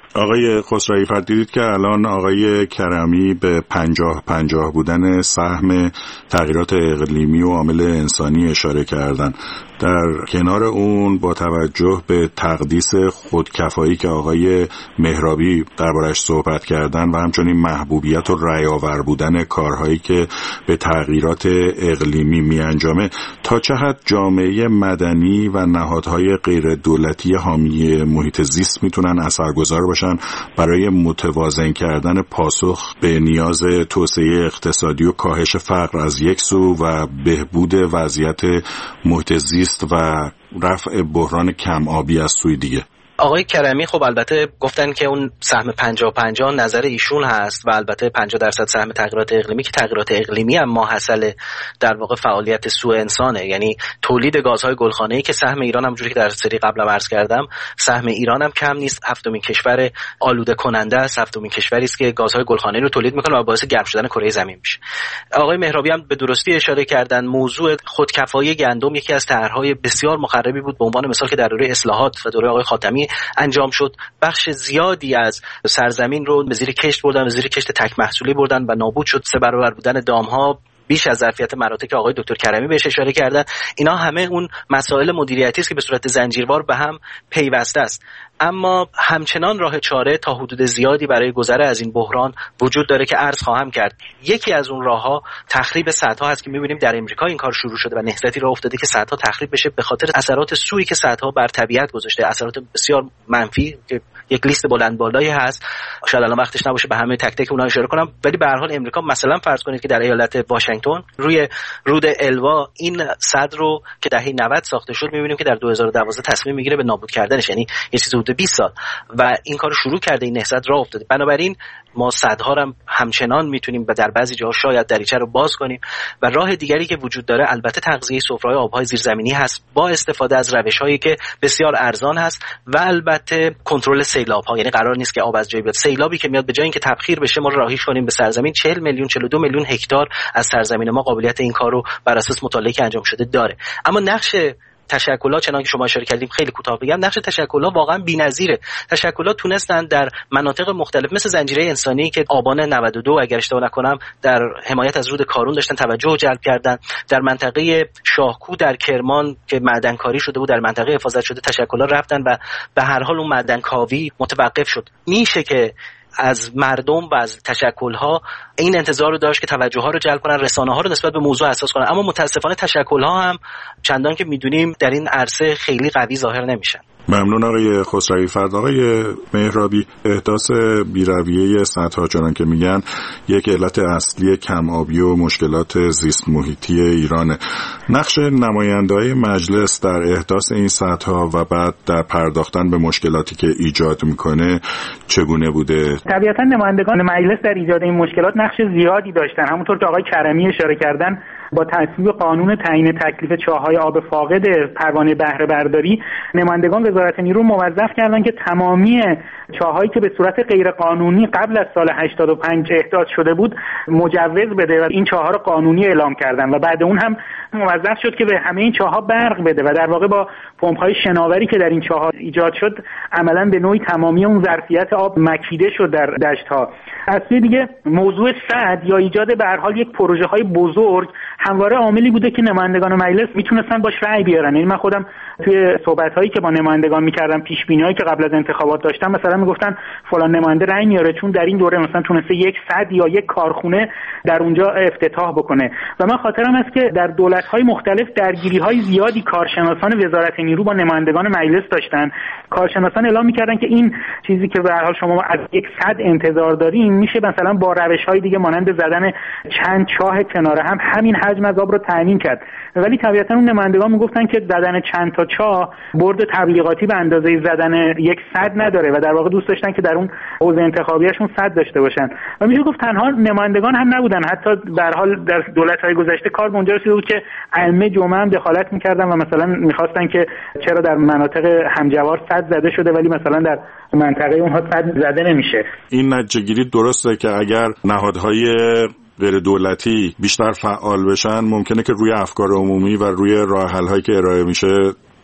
آقای خسروی فرد، دیدید که الان آقای کرمی به پنجاه پنجاه بودن سهم تغییرات اقلیمی و عامل انسانی اشاره کردن. در کنار اون با توجه به تقدیس خودکفایی که آقای مهرابی دربارش صحبت کردن و همچنین محبوبیت و رأی‌آور بودن کارهایی که به تغییرات اقلیمی می انجامه، تا چه حد جامعه مدنی و نهادهای غیر دولتی حامی محیط زیست میتونن اثرگذار باشن برای متوازن کردن پاسخ به نیاز توسعه اقتصادی و کاهش فقر از یک سو و بهبود وضعیت محیط زیست و رفع بحران کم آبی از سوی دیگه؟ آقای کرمی خب البته گفتن که اون سهم پنجاه پنجاه نظر ایشون هست و البته پنجاه درصد سهم تغییرات اقلیمی که تغییرات اقلیمی هم ماحصل در واقع فعالیت سوء انسانه، یعنی تولید گازهای گلخانه‌ای که سهم ایران همونجوری که در سری قبل عرض کردم سهم ایران هم کم نیست، هفتمین کشور آلوده کننده است، هفتمین کشوری است که گازهای گلخانه‌ای رو تولید میکنه و باعث گرم شدن کره زمین میشه. آقای مهرابی هم به درستی اشاره کردن موضوع خودکفایی گندم یکی از طرح‌های بسیار مخربی بود، به عنوان مثال که در دوره اصلاحات و دوره آقای خاتمی انجام شد. بخش زیادی از سرزمین رو به زیر کشت بردن، به زیر کشت تک محصولی بردن و نابود شد. سه برابر بودن دام‌ها بیش از ظرفیت مناطق که آقای دکتر کرمی بهش اشاره کردن. اینا همه اون مسائل مدیریتی است که به صورت زنجیروار به هم پیوسته است. اما همچنان راه چاره تا حدود زیادی برای گذر از این بحران وجود داره که عرض خواهم کرد. یکی از اون راه‌ها تخریب سدها هست که می‌بینیم در امریکا این کار شروع شده و نهضتی راه افتاده که سدها تخریب بشه به خاطر اثرات سوئی که سدها بر طبیعت گذاشته، اثرات بسیار منفی که یک لیست بلند بالایی هست. شاید الان وقتش نباشه به همه تک تک اونها اشاره کنم، ولی به هر حال امریکا مثلا فرض کنید که در ایالت واشنگتن روی رود الوا این سد رو که دهه نود ساخته شد می‌بینیم که در دو هزار و دوازده تصمیم میگیره به نابود کردنش، یعنی یه چیز حدود بیست سال و این کارو شروع کرده، این نهضت راه افتاده. بنابراین ما سدها رو همچنان میتونیم و در بعضی جاها شاید دریچه رو باز کنیم و راه دیگری که وجود داره البته تغذیه سفره‌های آب‌های زیرزمینی هست با استفاده از روش‌هایی که بسیار ارزان هست و البته کنترل سیلاب‌ها. یعنی قرار نیست که آب از جای بیاد، سیلابی که میاد به جای اینکه تبخیر بشه ما رو راهیش کنیم به سرزمین. چهل میلیون چهل و دو میلیون هکتار از سرزمین ما قابلیت این کارو بر اساس مطالعه که انجام شده داره. اما نقش تشکل‌ها چنانکه که شما اشاره کردیم خیلی کوتاه بگم، نقش تشکل‌ها واقعا بی‌نظیره. تشکل‌ها تونستن در مناطق مختلف مثل زنجیره انسانی که آبان نود و دو اگر اشتباه نکنم در حمایت از رود کارون داشتن توجه جلب کردن، در منطقه شاهکو در کرمان که معدنکاری شده بود در منطقه حفاظت شده تشکل‌ها رفتن و به هر حال اون معدنکاوی متوقف شد. میشه که از مردم و از تشکل‌ها این انتظار رو داشت که توجه‌ها رو جلب کنن، رسانه‌ها رو نسبت به موضوع حساس کنن، اما متاسفانه تشکل‌ها هم چندان که می‌دونیم در این عرصه خیلی قوی ظاهر نمیشن. ممنون آقای خسروی فرد. آقای مهرابی، احداث بی‌رویه سدها چنان که میگن یک علت اصلی کم‌آبی و مشکلات زیست محیطی ایرانه. نقش نماینده‌های مجلس در احداث این سدها و بعد در پرداختن به مشکلاتی که ایجاد میکنه چگونه بوده؟ طبیعتاً نمایندگان مجلس در ایجاد این مشکلات نقش زیادی داشتن. همونطور که آقای کرمی اشاره کردن با تصویب قانون تعیین تکلیف چاه‌های آب فاقد پروانه بهره برداری، نمایندگان وزارت نیرو موظف کردن که تمامی چاه‌هایی که به صورت غیر قانونی قبل از سال هشتاد و پنج احداث شده بود مجوز بده و این چاه‌ها رو قانونی اعلام کردن و بعد اون هم موظف شد که به همه این چاه‌ها برق بده و در واقع با پمپ‌های شناوری که در این چاه‌ها ایجاد شد عملاً به نوعی تمامی اون ظرفیت آب مکیده شد در دشت‌ها. از سوی دیگه موضوع سد یا ایجاد به هر حال یک پروژه‌های بزرگ همواره عاملی بوده که نمایندگان مجلس میتونستن باش رأی بیارن. یعنی من خودم توی صحبت‌هایی که با نمایندگان می‌کردم، پیش‌بینی‌هایی که قبل از انتخابات داشتم، مثلا میگفتن فلان نماینده رأی میاره چون در این دوره مثلا تونسته یک سد یا یک کارخونه در اونجا افتتاح بکنه. و من خاطرم است که در دولت‌های مختلف درگیری‌های زیادی کارشناسان وزارت نیرو با نمایندگان مجلس داشتن. کارشناسان اعلام می‌کردن که این چیزی که به هر حال شما از یک سد انتظار دارین میشه مثلا با روش‌های دیگه مانند زدن چند چاه کنار هم همین حجم از آب رو تامین کرد. ولی طبیعتاً اون نمایندگان میگفتن که زدن چند تا چاه برد تبلیغاتی به اندازه زدن یک سد نداره و در واقع دوست داشتن که در اون حوزه انتخابیشون سد داشته باشن. و میشه گفت تنها نمایندگان هم نبودن، حتی به هر حال در دولت‌های گذشته کار به اونجا رسیده بود که ائمه جمعه هم دخالت می‌کردن و مثلا می‌خواستن که چرا در مناطق همجوار سد زده شده ولی مثلا در منطقه اونها سد زده نمیشه. این نتیجه‌گیری درسته که اگر نهادهای غیر دولتی بیشتر فعال بشن ممکنه که روی افکار عمومی و روی راه حل‌هایی که ارائه میشه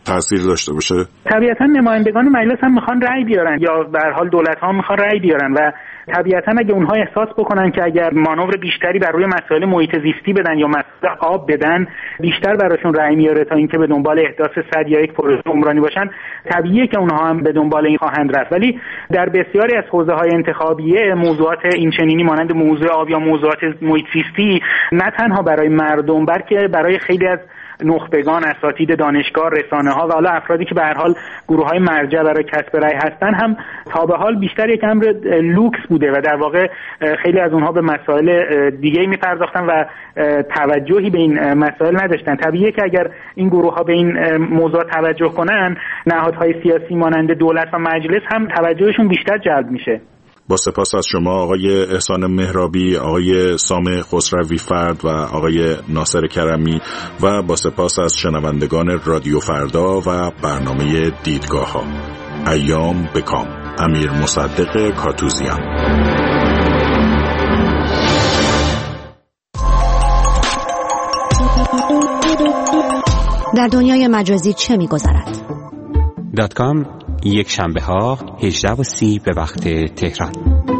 تاثیر داشته باشه؟ طبیعتا نمایندگان مجلس هم میخوان رأی بیارن یا به هر حال دولت ها میخوان رأی بیارن و طبیعتا اگه اونها احساس بکنن که اگر مانور بیشتری بر روی مسائل محیط زیستی بدن یا مسائل آب بدن بیشتر براشون رأی میاره تا اینکه به دنبال احداث صد یا یک پروژه عمرانی باشن، طبیعیه که اونها هم به دنبال این خواهند رفت. ولی در بسیاری از حوزه های انتخابیه موضوعات این چنینی مانند موضوع آب یا موضوعات محیط زیستی نه تنها برای مردم بلکه برای خیلی از نخبگان، اساتید دانشگاه، رسانه‌ها و حالا افرادی که به هر حال گروه‌های مرجع برای کسب رأی هستن هم تا به حال بیشتر یک امر لوکس بوده و در واقع خیلی از اونها به مسائل دیگه می‌پرداختن و توجهی به این مسائل نداشتن. طبیعیه که اگر این گروه‌ها به این موضوع توجه کنن، نهادهای سیاسی مانند دولت و مجلس هم توجهشون بیشتر جلب میشه. با سپاس از شما آقای احسان مهرابی، آقای سامح خسروی فرد و آقای ناصر کرمی و با سپاس از شنوندگان رادیو فردا و برنامه دیدگاه ها. ایام بکام. امیر مصدق کاتوزیان. در دنیای مجازی چه می‌گذرد؟ دات کام یک شنبه ها هجده و سی به وقت تهران.